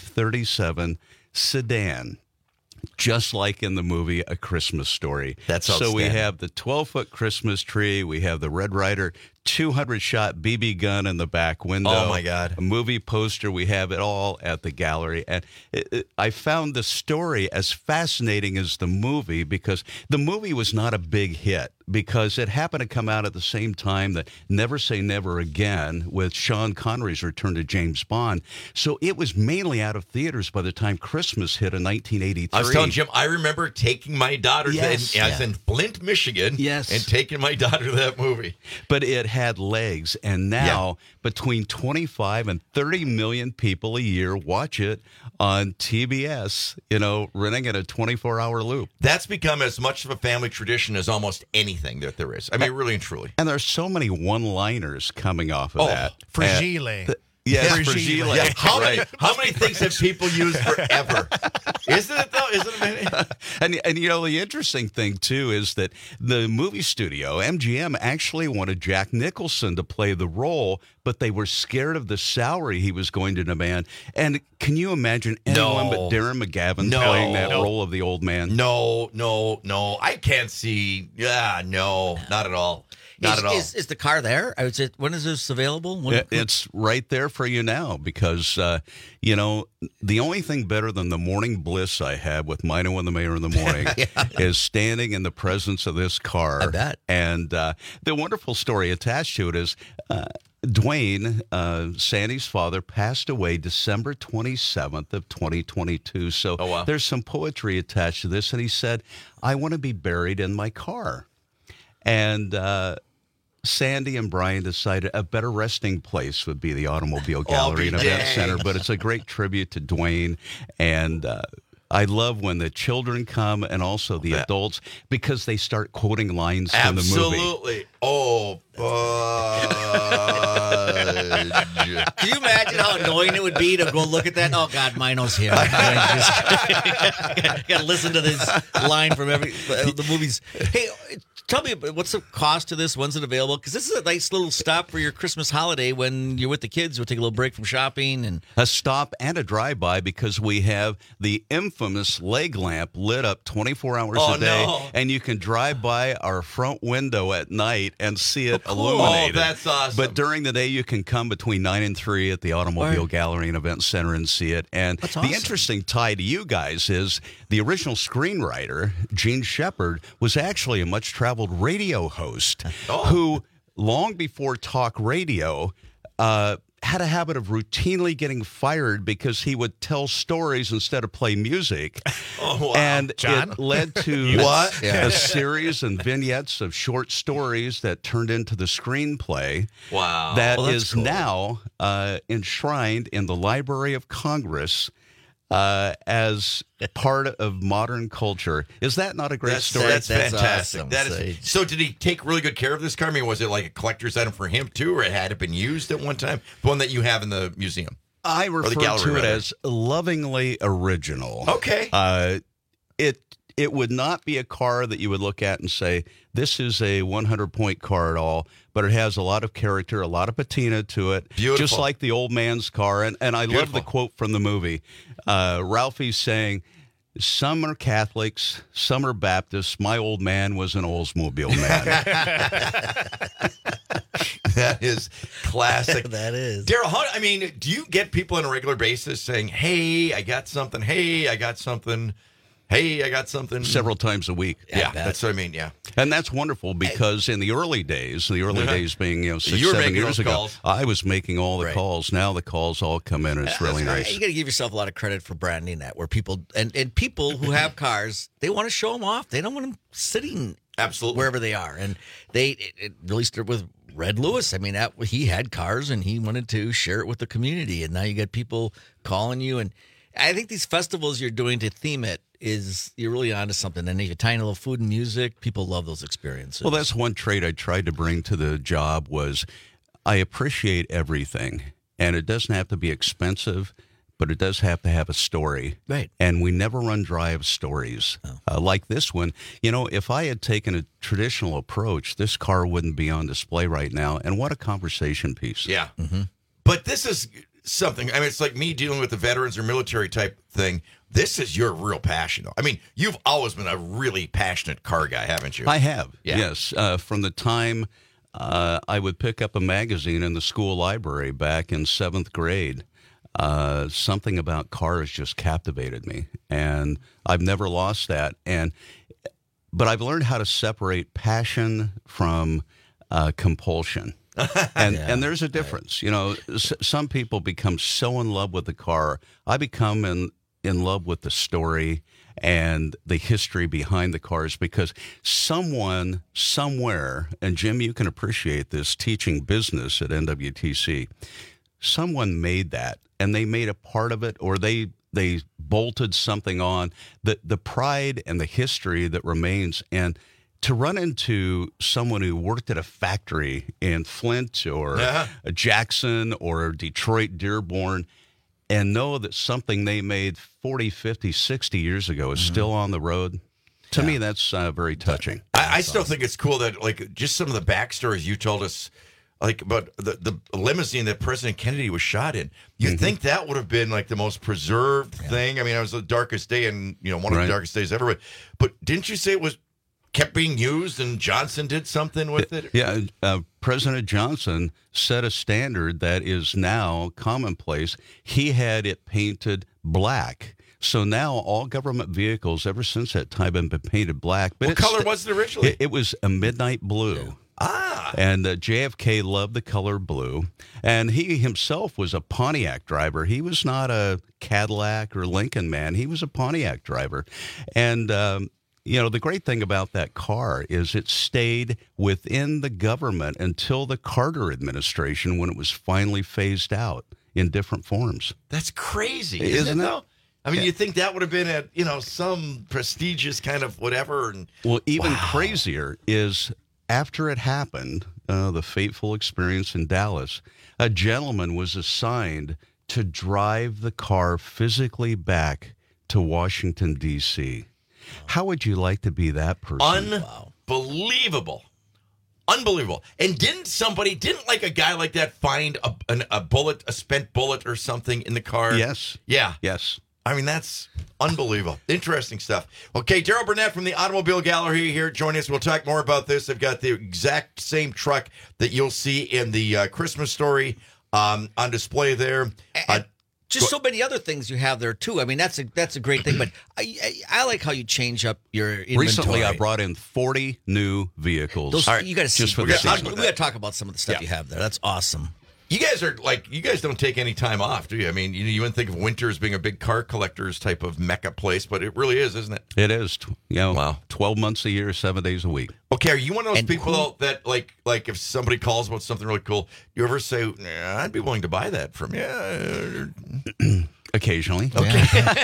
F-37 sedan, just like in the movie A Christmas Story. That's so we outstanding. have the 12-foot Christmas tree. We have the Red Ryder 200-shot BB gun in the back window. Oh, my God. A movie poster. We have it all at the gallery. And I found the story as fascinating as the movie because the movie was not a big hit because it happened to come out at the same time that Never Say Never Again with Sean Connery's return to James Bond. So it was mainly out of theaters by the time Christmas hit in 1983. I was telling Jim, I remember taking my daughter I was in Flint, Michigan, and taking my daughter to that movie. But it had legs, and now between 25 and 30 million people a year watch it on TBS, running at a 24-hour loop. That's become as much of a family tradition as almost anything that there is. I mean, really and truly. And there's so many one-liners coming off of that. Fragile. Yes, Fragile. fragile. How many things have people used forever? Isn't it, though? Isn't it many? And the interesting thing, too, is that the movie studio, MGM, actually wanted Jack Nicholson to play the role, but they were scared of the salary he was going to demand. And can you imagine anyone but Darren McGavin playing that role of the old man? No. I can't see. No, not at all. Not at all. Is the car there? I would say, when is this available? It's right there for you now because, the only thing better than the morning bliss I have with Mino and the Mayor in the morning is standing in the presence of this car. I bet. And the wonderful story attached to it is Dwayne, Sandy's father, passed away December 27th of 2022. So there's some poetry attached to this. And he said, I want to be buried in my car. And Sandy and Brian decided a better resting place would be the Automobile Gallery and Event Center, but it's a great tribute to Dwayne. And I love when the children come and also the adults because they start quoting lines from the movie. Absolutely. Oh, fudge. Can you imagine how annoying it would be to go look at that? Oh, God, Mino's here. Got to listen to this line from the movies. Hey, tell me, what's the cost to this? When's it available? Because this is a nice little stop for your Christmas holiday when you're with the kids. We'll take a little break from shopping. And a stop and a drive-by because we have the infamous leg lamp lit up 24 hours a day. No. And you can drive by our front window at night and see it illuminated. Oh, that's awesome. But during the day, you can come between 9 and 3 at the Automobile Gallery and Event Center and see it. And the interesting tie to you guys is the original screenwriter, Gene Shepard, was actually a much-traveled radio host who, long before talk radio, had a habit of routinely getting fired because he would tell stories instead of play music. And John? it led to a series and vignettes of short stories that turned into the screenplay. Wow. That is now enshrined in the Library of Congress as part of modern culture. Is that not a great story? That's fantastic. Awesome. So did he take really good care of this car? I mean, was it like a collector's item for him too, or had it been used at one time? The one that you have in the museum. I refer to it as lovingly original. Okay. It would not be a car that you would look at and say, this is a 100-point car at all, but it has a lot of character, a lot of patina to it. Beautiful. Just like the old man's car. And I love the quote from the movie. Ralphie's saying, some are Catholics, some are Baptists. My old man was an Oldsmobile man. That is classic. That is. Daryl, do you get people on a regular basis saying, hey, I got something. Hey, I got something. Hey, I got something. Several times a week. Yeah, that's what I mean, yeah. And that's wonderful because in the early days being 6-7 years ago, calls. I was making all the calls. Now the calls all come in, and it's really nice. You got to give yourself a lot of credit for branding that, where people and people who have cars, they want to show them off. They don't want them sitting wherever they are. And it really started with Red Lewis. I mean, he had cars and he wanted to share it with the community. And now you got people calling you. And I think these festivals you're doing to theme it, you're really onto something. And if you're tying a little food and music, people love those experiences. Well, that's one trait I tried to bring to the job was I appreciate everything. And it doesn't have to be expensive, but it does have to have a story. Right. And we never run dry of stories. Like this one. You know, if I had taken a traditional approach, this car wouldn't be on display right now. And what a conversation piece. Yeah. Mm-hmm. But this is something, I mean, it's like me dealing with the veterans or military type thing. This is your real passion, though. I mean, you've always been a really passionate car guy, haven't you? I have, yeah. Yes. From the time I would pick up a magazine in the school library back in 7th grade, something about cars just captivated me. And I've never lost that. But I've learned how to separate passion from compulsion. And there's a difference. You know, some people become so in love with the car. I become in love with the story and the history behind the cars because someone somewhere, and Jim, you can appreciate this teaching business at NWTC, someone made that and they made a part of it, or they bolted something on, the pride and the history that remains. And to run into someone who worked at a factory in Flint or Jackson or Detroit, Dearborn, and know that something they made 40, 50, 60 years ago is still on the road, to me, that's very touching. I still think it's cool that, like, just some of the backstories you told us, like, about the limousine that President Kennedy was shot in. You'd think that would have been, like, the most preserved thing. I mean, it was the darkest day, and, you know, one of the darkest days ever. But didn't you say it was kept being used and Johnson did something with it? Yeah, President Johnson set a standard that is now commonplace. He had it painted black. So now all government vehicles ever since that time have been painted black. But what color was it originally? It was a midnight blue. And JFK loved the color blue. And he himself was a Pontiac driver. He was not a Cadillac or Lincoln man. He was a Pontiac driver. And you know, the great thing about that car is it stayed within the government until the Carter administration, when it was finally phased out in different forms. That's crazy, isn't it? Though? I mean, you think that would have been at, you know, some prestigious kind of whatever. And well, even crazier is after it happened, the fateful experience in Dallas, a gentleman was assigned to drive the car physically back to Washington, D.C. How would you like to be that person? Unbelievable. Unbelievable. And didn't like a guy like that find a spent bullet or something in the car? Yes. Yeah. Yes. I mean, that's unbelievable. Interesting stuff. Okay, Daryl Burnett from the Automobile Gallery here joining us. We'll talk more about this. They've got the exact same truck that you'll see in the Christmas Story on display there. Just so many other things you have there, too. I mean, that's a great thing, but I like how you change up your inventory. Recently, I brought in 40 new vehicles. All right, you got to see. Just for We got to talk about some of the stuff you have there. That's awesome. You guys don't take any time off, do you? I mean, you wouldn't think of winter as being a big car collector's type of mecca place, but it really is, isn't it? It is. 12 months a year, 7 days a week. Okay, are you one of those people that, like if somebody calls about something really cool, you ever say, nah, I'd be willing to buy that from you? Occasionally. Okay.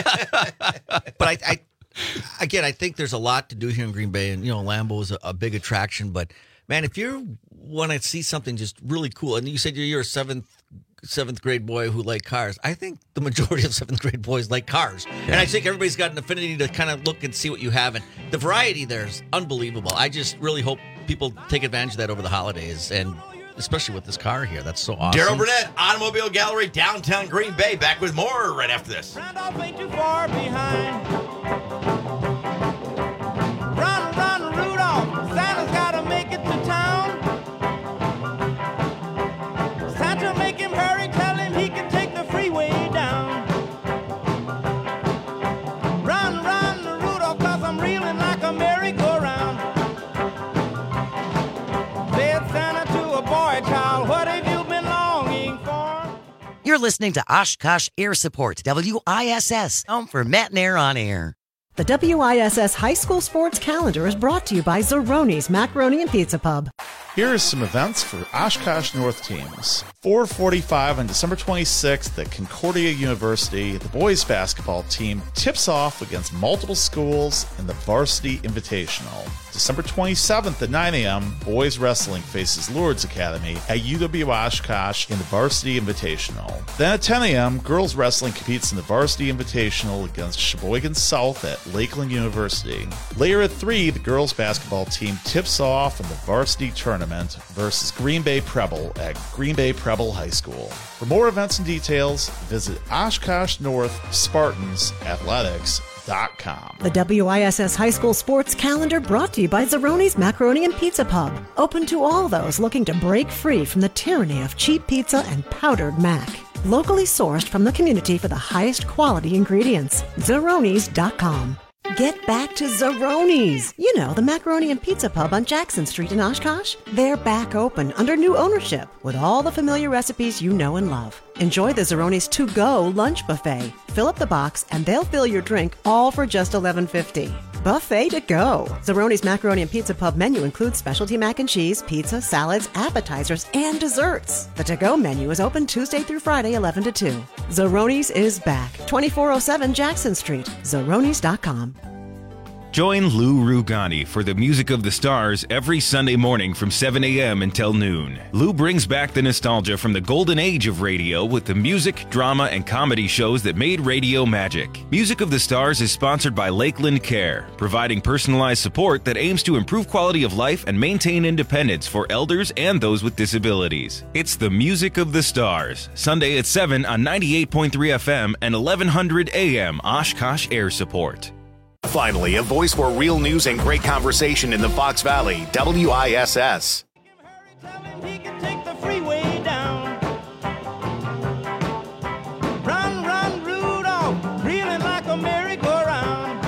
But I think there's a lot to do here in Green Bay, and, you know, Lambeau is a big attraction, but man, if you want to see something just really cool, and you said you're a seventh grade boy who like cars, I think the majority of 7th grade boys like cars. Yeah. And I think everybody's got an affinity to kind of look and see what you have. And the variety there is unbelievable. I just really hope people take advantage of that over the holidays, and especially with this car here. That's so awesome. Daryl Burnett, Automobile Gallery, downtown Green Bay. Back with more right after this. Randolph ain't too far behind. Run, Rudolph. Santa's gotta make it to town. Santa, make him hurry. Tell him he can take the freeway down. Run, Rudolph. You're listening to Oshkosh Air Support, WISS, home for Matt and Air on Air. The WISS High School Sports Calendar is brought to you by Zeroni's Macaroni and Pizza Pub. Here are some events for Oshkosh North teams. 4:45 on December 26th at Concordia University, the boys basketball team tips off against multiple schools in the Varsity Invitational. December 27th at 9 a.m., boys wrestling faces Lourdes Academy at UW Oshkosh in the Varsity Invitational. Then at 10 a.m., girls wrestling competes in the Varsity Invitational against Sheboygan South at Lakeland University. Later at 3, the girls basketball team tips off in the varsity tournament versus Green Bay Preble at Green Bay Preble High School. For more events and details, visit Oshkosh North Spartans Athletics.com. The WISS High School Sports Calendar brought to you by Zeroni's Macaroni and Pizza Pub. Open to all those looking to break free from the tyranny of cheap pizza and powdered mac. Locally sourced from the community for the highest quality ingredients. Zeronis.com. Get back to Zeroni's. You know, the macaroni and pizza pub on Jackson Street in Oshkosh. They're back open under new ownership with all the familiar recipes you know and love. Enjoy the Zeroni's to-go lunch buffet. Fill up the box and they'll fill your drink all for just $11.50. Buffet to go. Zeroni's Macaroni and Pizza Pub menu includes specialty mac and cheese, pizza, salads, appetizers, and desserts. The to-go menu is open Tuesday through Friday, 11 to 2. Zeroni's is back. 2407 Jackson Street. Zeronis.com. Join Lou Rugani for the Music of the Stars every Sunday morning from 7 a.m. until noon. Lou brings back the nostalgia from the golden age of radio with the music, drama, and comedy shows that made radio magic. Music of the Stars is sponsored by Lakeland Care, providing personalized support that aims to improve quality of life and maintain independence for elders and those with disabilities. It's the Music of the Stars, Sunday at 7 on 98.3 FM and 1100 AM Oshkosh Air Support. Finally, a voice for real news and great conversation in the Fox Valley, WISS. He can take the freeway down. Run, run, Rudolph, reeling like a merry-go-round.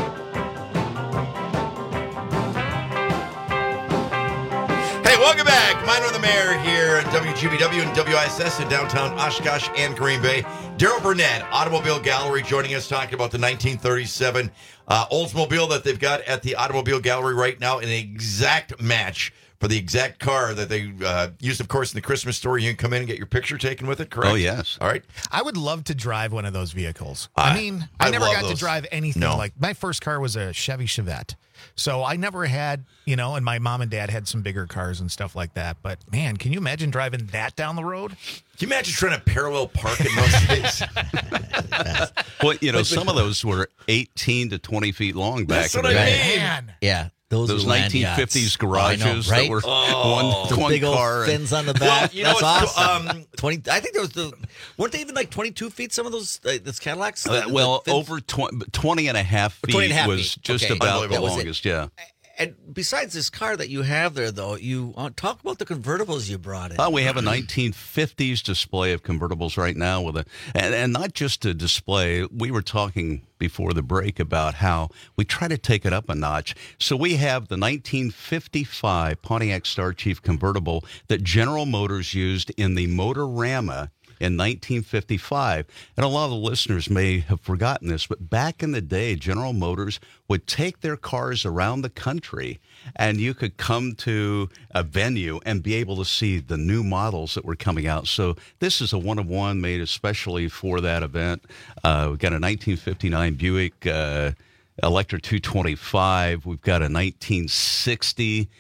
Hey, welcome back. Minor the Mayor here at WGBW and WISS in downtown Oshkosh and Green Bay. Daryl Burnett, Automobile Gallery, joining us talking about the 1937 Oldsmobile that they've got at the Automobile Gallery right now, an exact match for the exact car that they used, of course, in the Christmas story. You can come in and get your picture taken with it, correct? Oh, yes. All right. I would love to drive one of those vehicles. I never got to drive anything like my first car was a Chevy Chevette. So I never had, and my mom and dad had some bigger cars and stuff like that. But, man, can you imagine driving that down the road? Can you imagine trying to parallel park in most days? Well, some of those were 18 to 20 feet long back in the day. Man. Yeah. Those 1950s garages that were one big car old fins on the back. That's awesome. 20. I think there was weren't they even like 22 feet? Some of those Cadillacs. Over 20 and a half feet was just about the longest. Yeah. And besides this car that you have there, though, you talk about the convertibles you brought in. We have a 1950s display of convertibles right now and not just a display. We were talking before the break about how we try to take it up a notch. So we have the 1955 Pontiac Star Chief convertible that General Motors used in the Motorama in 1955. And a lot of the listeners may have forgotten this, but back in the day, General Motors would take their cars around the country, and you could come to a venue and be able to see the new models that were coming out. So this is a one-of-one made especially for that event. We've got a 1959 Buick Electra 225. We've got a 1960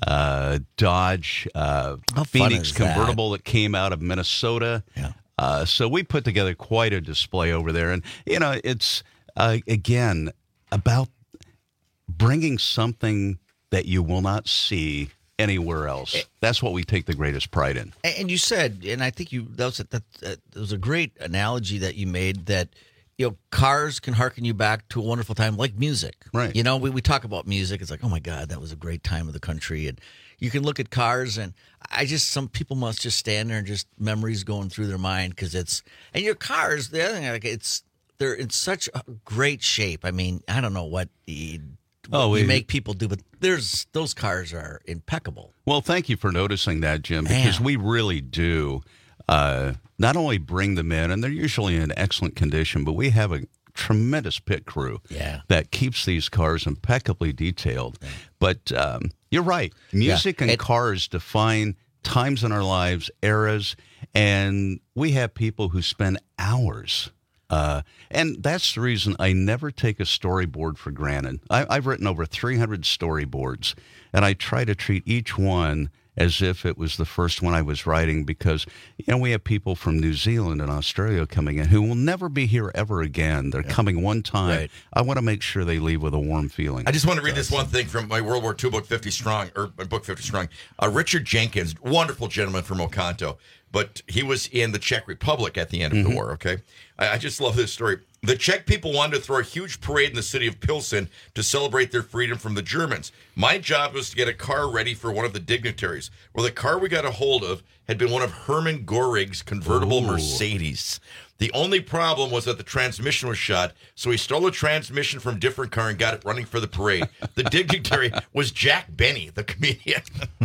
Dodge Phoenix convertible that came out of Minnesota. Yeah. So we put together quite a display over there. And, it's, again, about bringing something that you will not see anywhere else. That's what we take the greatest pride in. And you said, and I think that was a great analogy that you made, that cars can harken you back to a wonderful time, like music. Right. We talk about music. It's like, oh my God, that was a great time of the country. And you can look at cars, and some people must just stand there and just memories going through their mind because and your cars. The other thing, they're in such a great shape. I mean, I don't know what you make people do, but those cars are impeccable. Well, thank you for noticing that, Jim, because we really do. not only bring them in, and they're usually in excellent condition, but we have a tremendous pit crew that keeps these cars impeccably detailed. But you're right. Music and cars define times in our lives, eras, and we have people who spend hours. And that's the reason I never take a storyboard for granted. I've written over 300 storyboards, and I try to treat each one as if it was the first one I was writing, because we have people from New Zealand and Australia coming in who will never be here ever again. They're coming one time. Right. I want to make sure they leave with a warm feeling. I just want to read this one thing from my World War II book, 50 Strong, or book 50 Strong. Richard Jenkins, wonderful gentleman from Oconto, but he was in the Czech Republic at the end of the war, okay? I just love this story. The Czech people wanted to throw a huge parade in the city of Pilsen to celebrate their freedom from the Germans. My job was to get a car ready for one of the dignitaries. Well, the car we got a hold of had been one of Herman Gorig's convertible Mercedes. The only problem was that the transmission was shot, so he stole a transmission from a different car and got it running for the parade. The dignitary was Jack Benny, the comedian.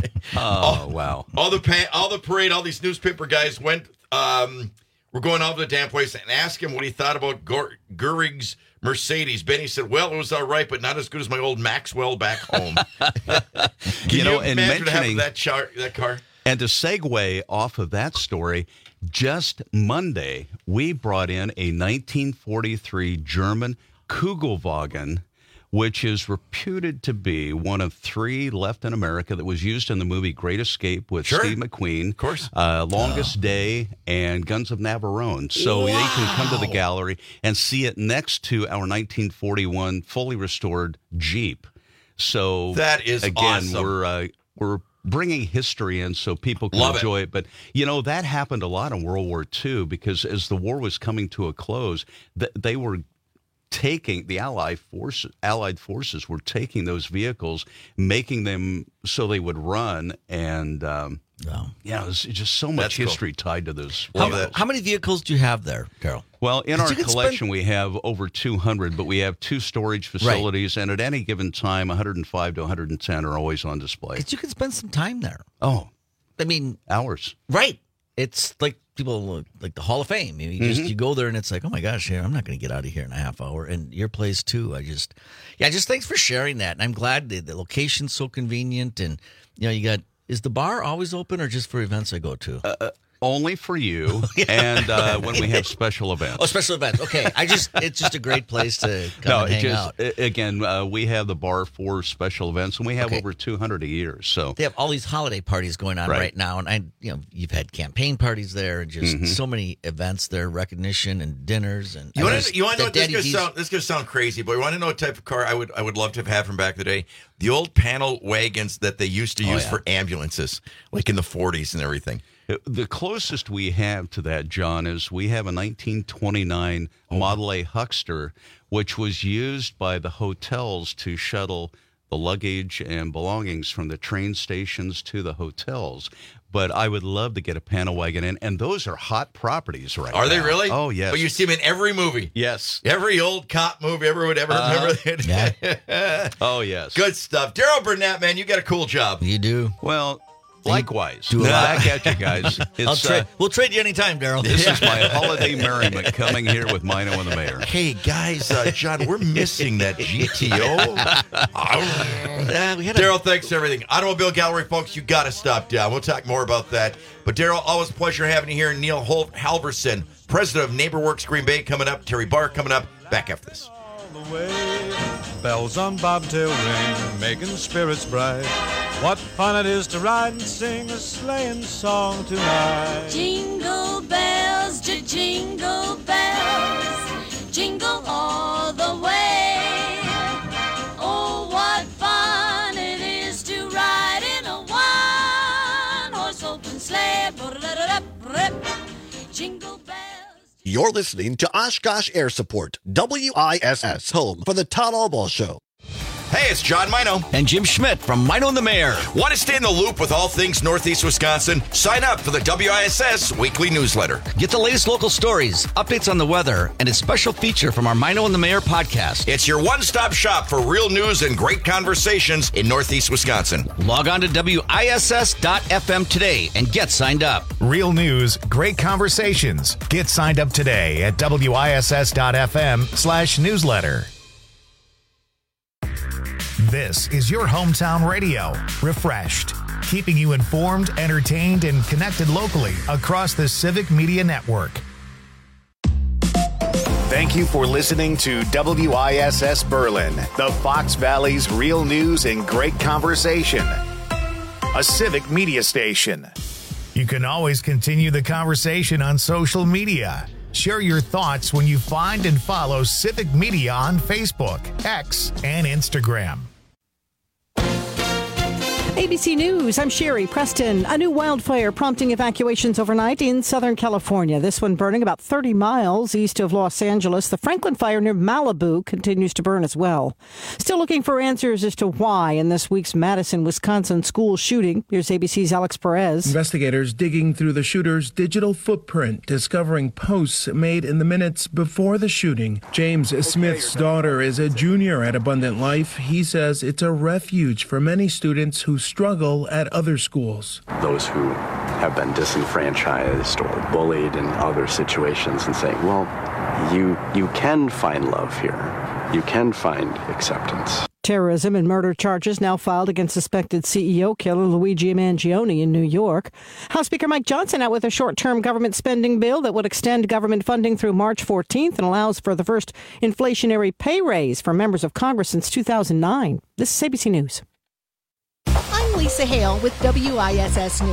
Wow. All the parade, all these newspaper guys went... we're going over to the damn place and asked him what he thought about Gorig's Mercedes. Benny said, well, it was all right, but not as good as my old Maxwell back home. Can you imagine having that car? And to segue off of that story, just Monday, we brought in a 1943 German Kugelwagen, which is reputed to be one of 3 left in America that was used in the movie Great Escape with Steve McQueen. Of course. Longest Day and Guns of Navarone. So they can come to the gallery and see it next to our 1941 fully restored Jeep. So that is again, awesome. We're bringing history in so people can enjoy it. But, that happened a lot in World War II, because as the war was coming to a close, they were taking the Allied forces were taking those vehicles, making them so they would run, and there's just so much history tied to those. How many vehicles do you have there, Carol? Well, in our collection, we have over 200, but we have 2 storage facilities, and at any given time, 105 to 110 are always on display. Because you can spend some time there. Oh, I mean, hours. Right. It's like people like the Hall of Fame. You go there and it's like, oh my gosh, I'm not going to get out of here in a half hour. And your place too. Just thanks for sharing that. And I'm glad the location's so convenient. And is the bar always open or just for events I go to? Only for you, and when we have special events. Oh, special events. Okay, it's just a great place to come and hang out. Again, we have the bar for special events, and we have over 200 a year. So they have all these holiday parties going on right now, and you've had campaign parties there, and just so many events there, recognition and dinners, and you want to know what this is going to sound crazy, but you want to know what type of car I would love to have had from back in the day? The old panel wagons that they used to use for ambulances, like in the 40s and everything. The closest we have to that, John, is we have a 1929 Model A Huckster, which was used by the hotels to shuttle the luggage and belongings from the train stations to the hotels. But I would love to get a panel wagon in, and those are hot properties right now. Are they really? Oh, yes. But you see them in every movie. Yes. Every old cop movie everyone would ever remember. Yeah. Oh, yes. Good stuff. Daryl Burnett, man, you got a cool job. You do. Well, likewise. Back at you guys. We'll trade you anytime, Daryl. This is my holiday merriment coming here with Mino and the Mayor. Hey, guys, John, we're missing that GTO. Daryl, thanks for everything. Automobile Gallery, folks, you got to stop down. We'll talk more about that. But, Daryl, always a pleasure having you here. Neil Halverson, president of NeighborWorks Green Bay, coming up. Terry Barr coming up. Back after this. Bells on bobtail ring, making spirits bright. What fun it is to ride and sing a sleighing song tonight. Jingle bells, jingle bells, jingle all the way. Oh, what fun it is to ride in a one-horse open sleigh. Jingle bells. You're listening to Oshkosh Air Support, WISS, home for the Todd Albaugh Show. Hey, it's John Mino. And Jim Schmidt from Mino and the Mayor. Want to stay in the loop with all things Northeast Wisconsin? Sign up for the WISS weekly newsletter. Get the latest local stories, updates on the weather, and a special feature from our Mino and the Mayor podcast. It's your one-stop shop for real news and great conversations in Northeast Wisconsin. Log on to WISS.FM today and get signed up. Real news, great conversations. Get signed up today at WISS.FM/newsletter. This is your hometown radio, refreshed, keeping you informed, entertained, and connected locally across the Civic Media Network. Thank you for listening to WISS Berlin, the Fox Valley's real news and great conversation. A Civic Media station. You can always continue the conversation on social media. Share your thoughts when you find and follow Civic Media on Facebook, X, and Instagram. ABC News, I'm Sherry Preston. A new wildfire prompting evacuations overnight in Southern California. This one burning about 30 miles east of Los Angeles. The Franklin fire near Malibu continues to burn as well. Still looking for answers as to why in this week's Madison, Wisconsin school shooting. Here's ABC's Alex Perez. Investigators digging through the shooter's digital footprint, discovering posts made in the minutes before the shooting. James Smith's daughter is a junior at Abundant Life. He says it's a refuge for many students who struggle at other schools. Those who have been disenfranchised or bullied in other situations and saying, well, you can find love here. You can find acceptance. Terrorism and murder charges now filed against suspected CEO killer Luigi Mangione in New York. House Speaker Mike Johnson out with a short-term government spending bill that would extend government funding through March 14th and allows for the first inflationary pay raise for members of Congress since 2009. This is ABC News. I'm Lisa Hale with WISS News.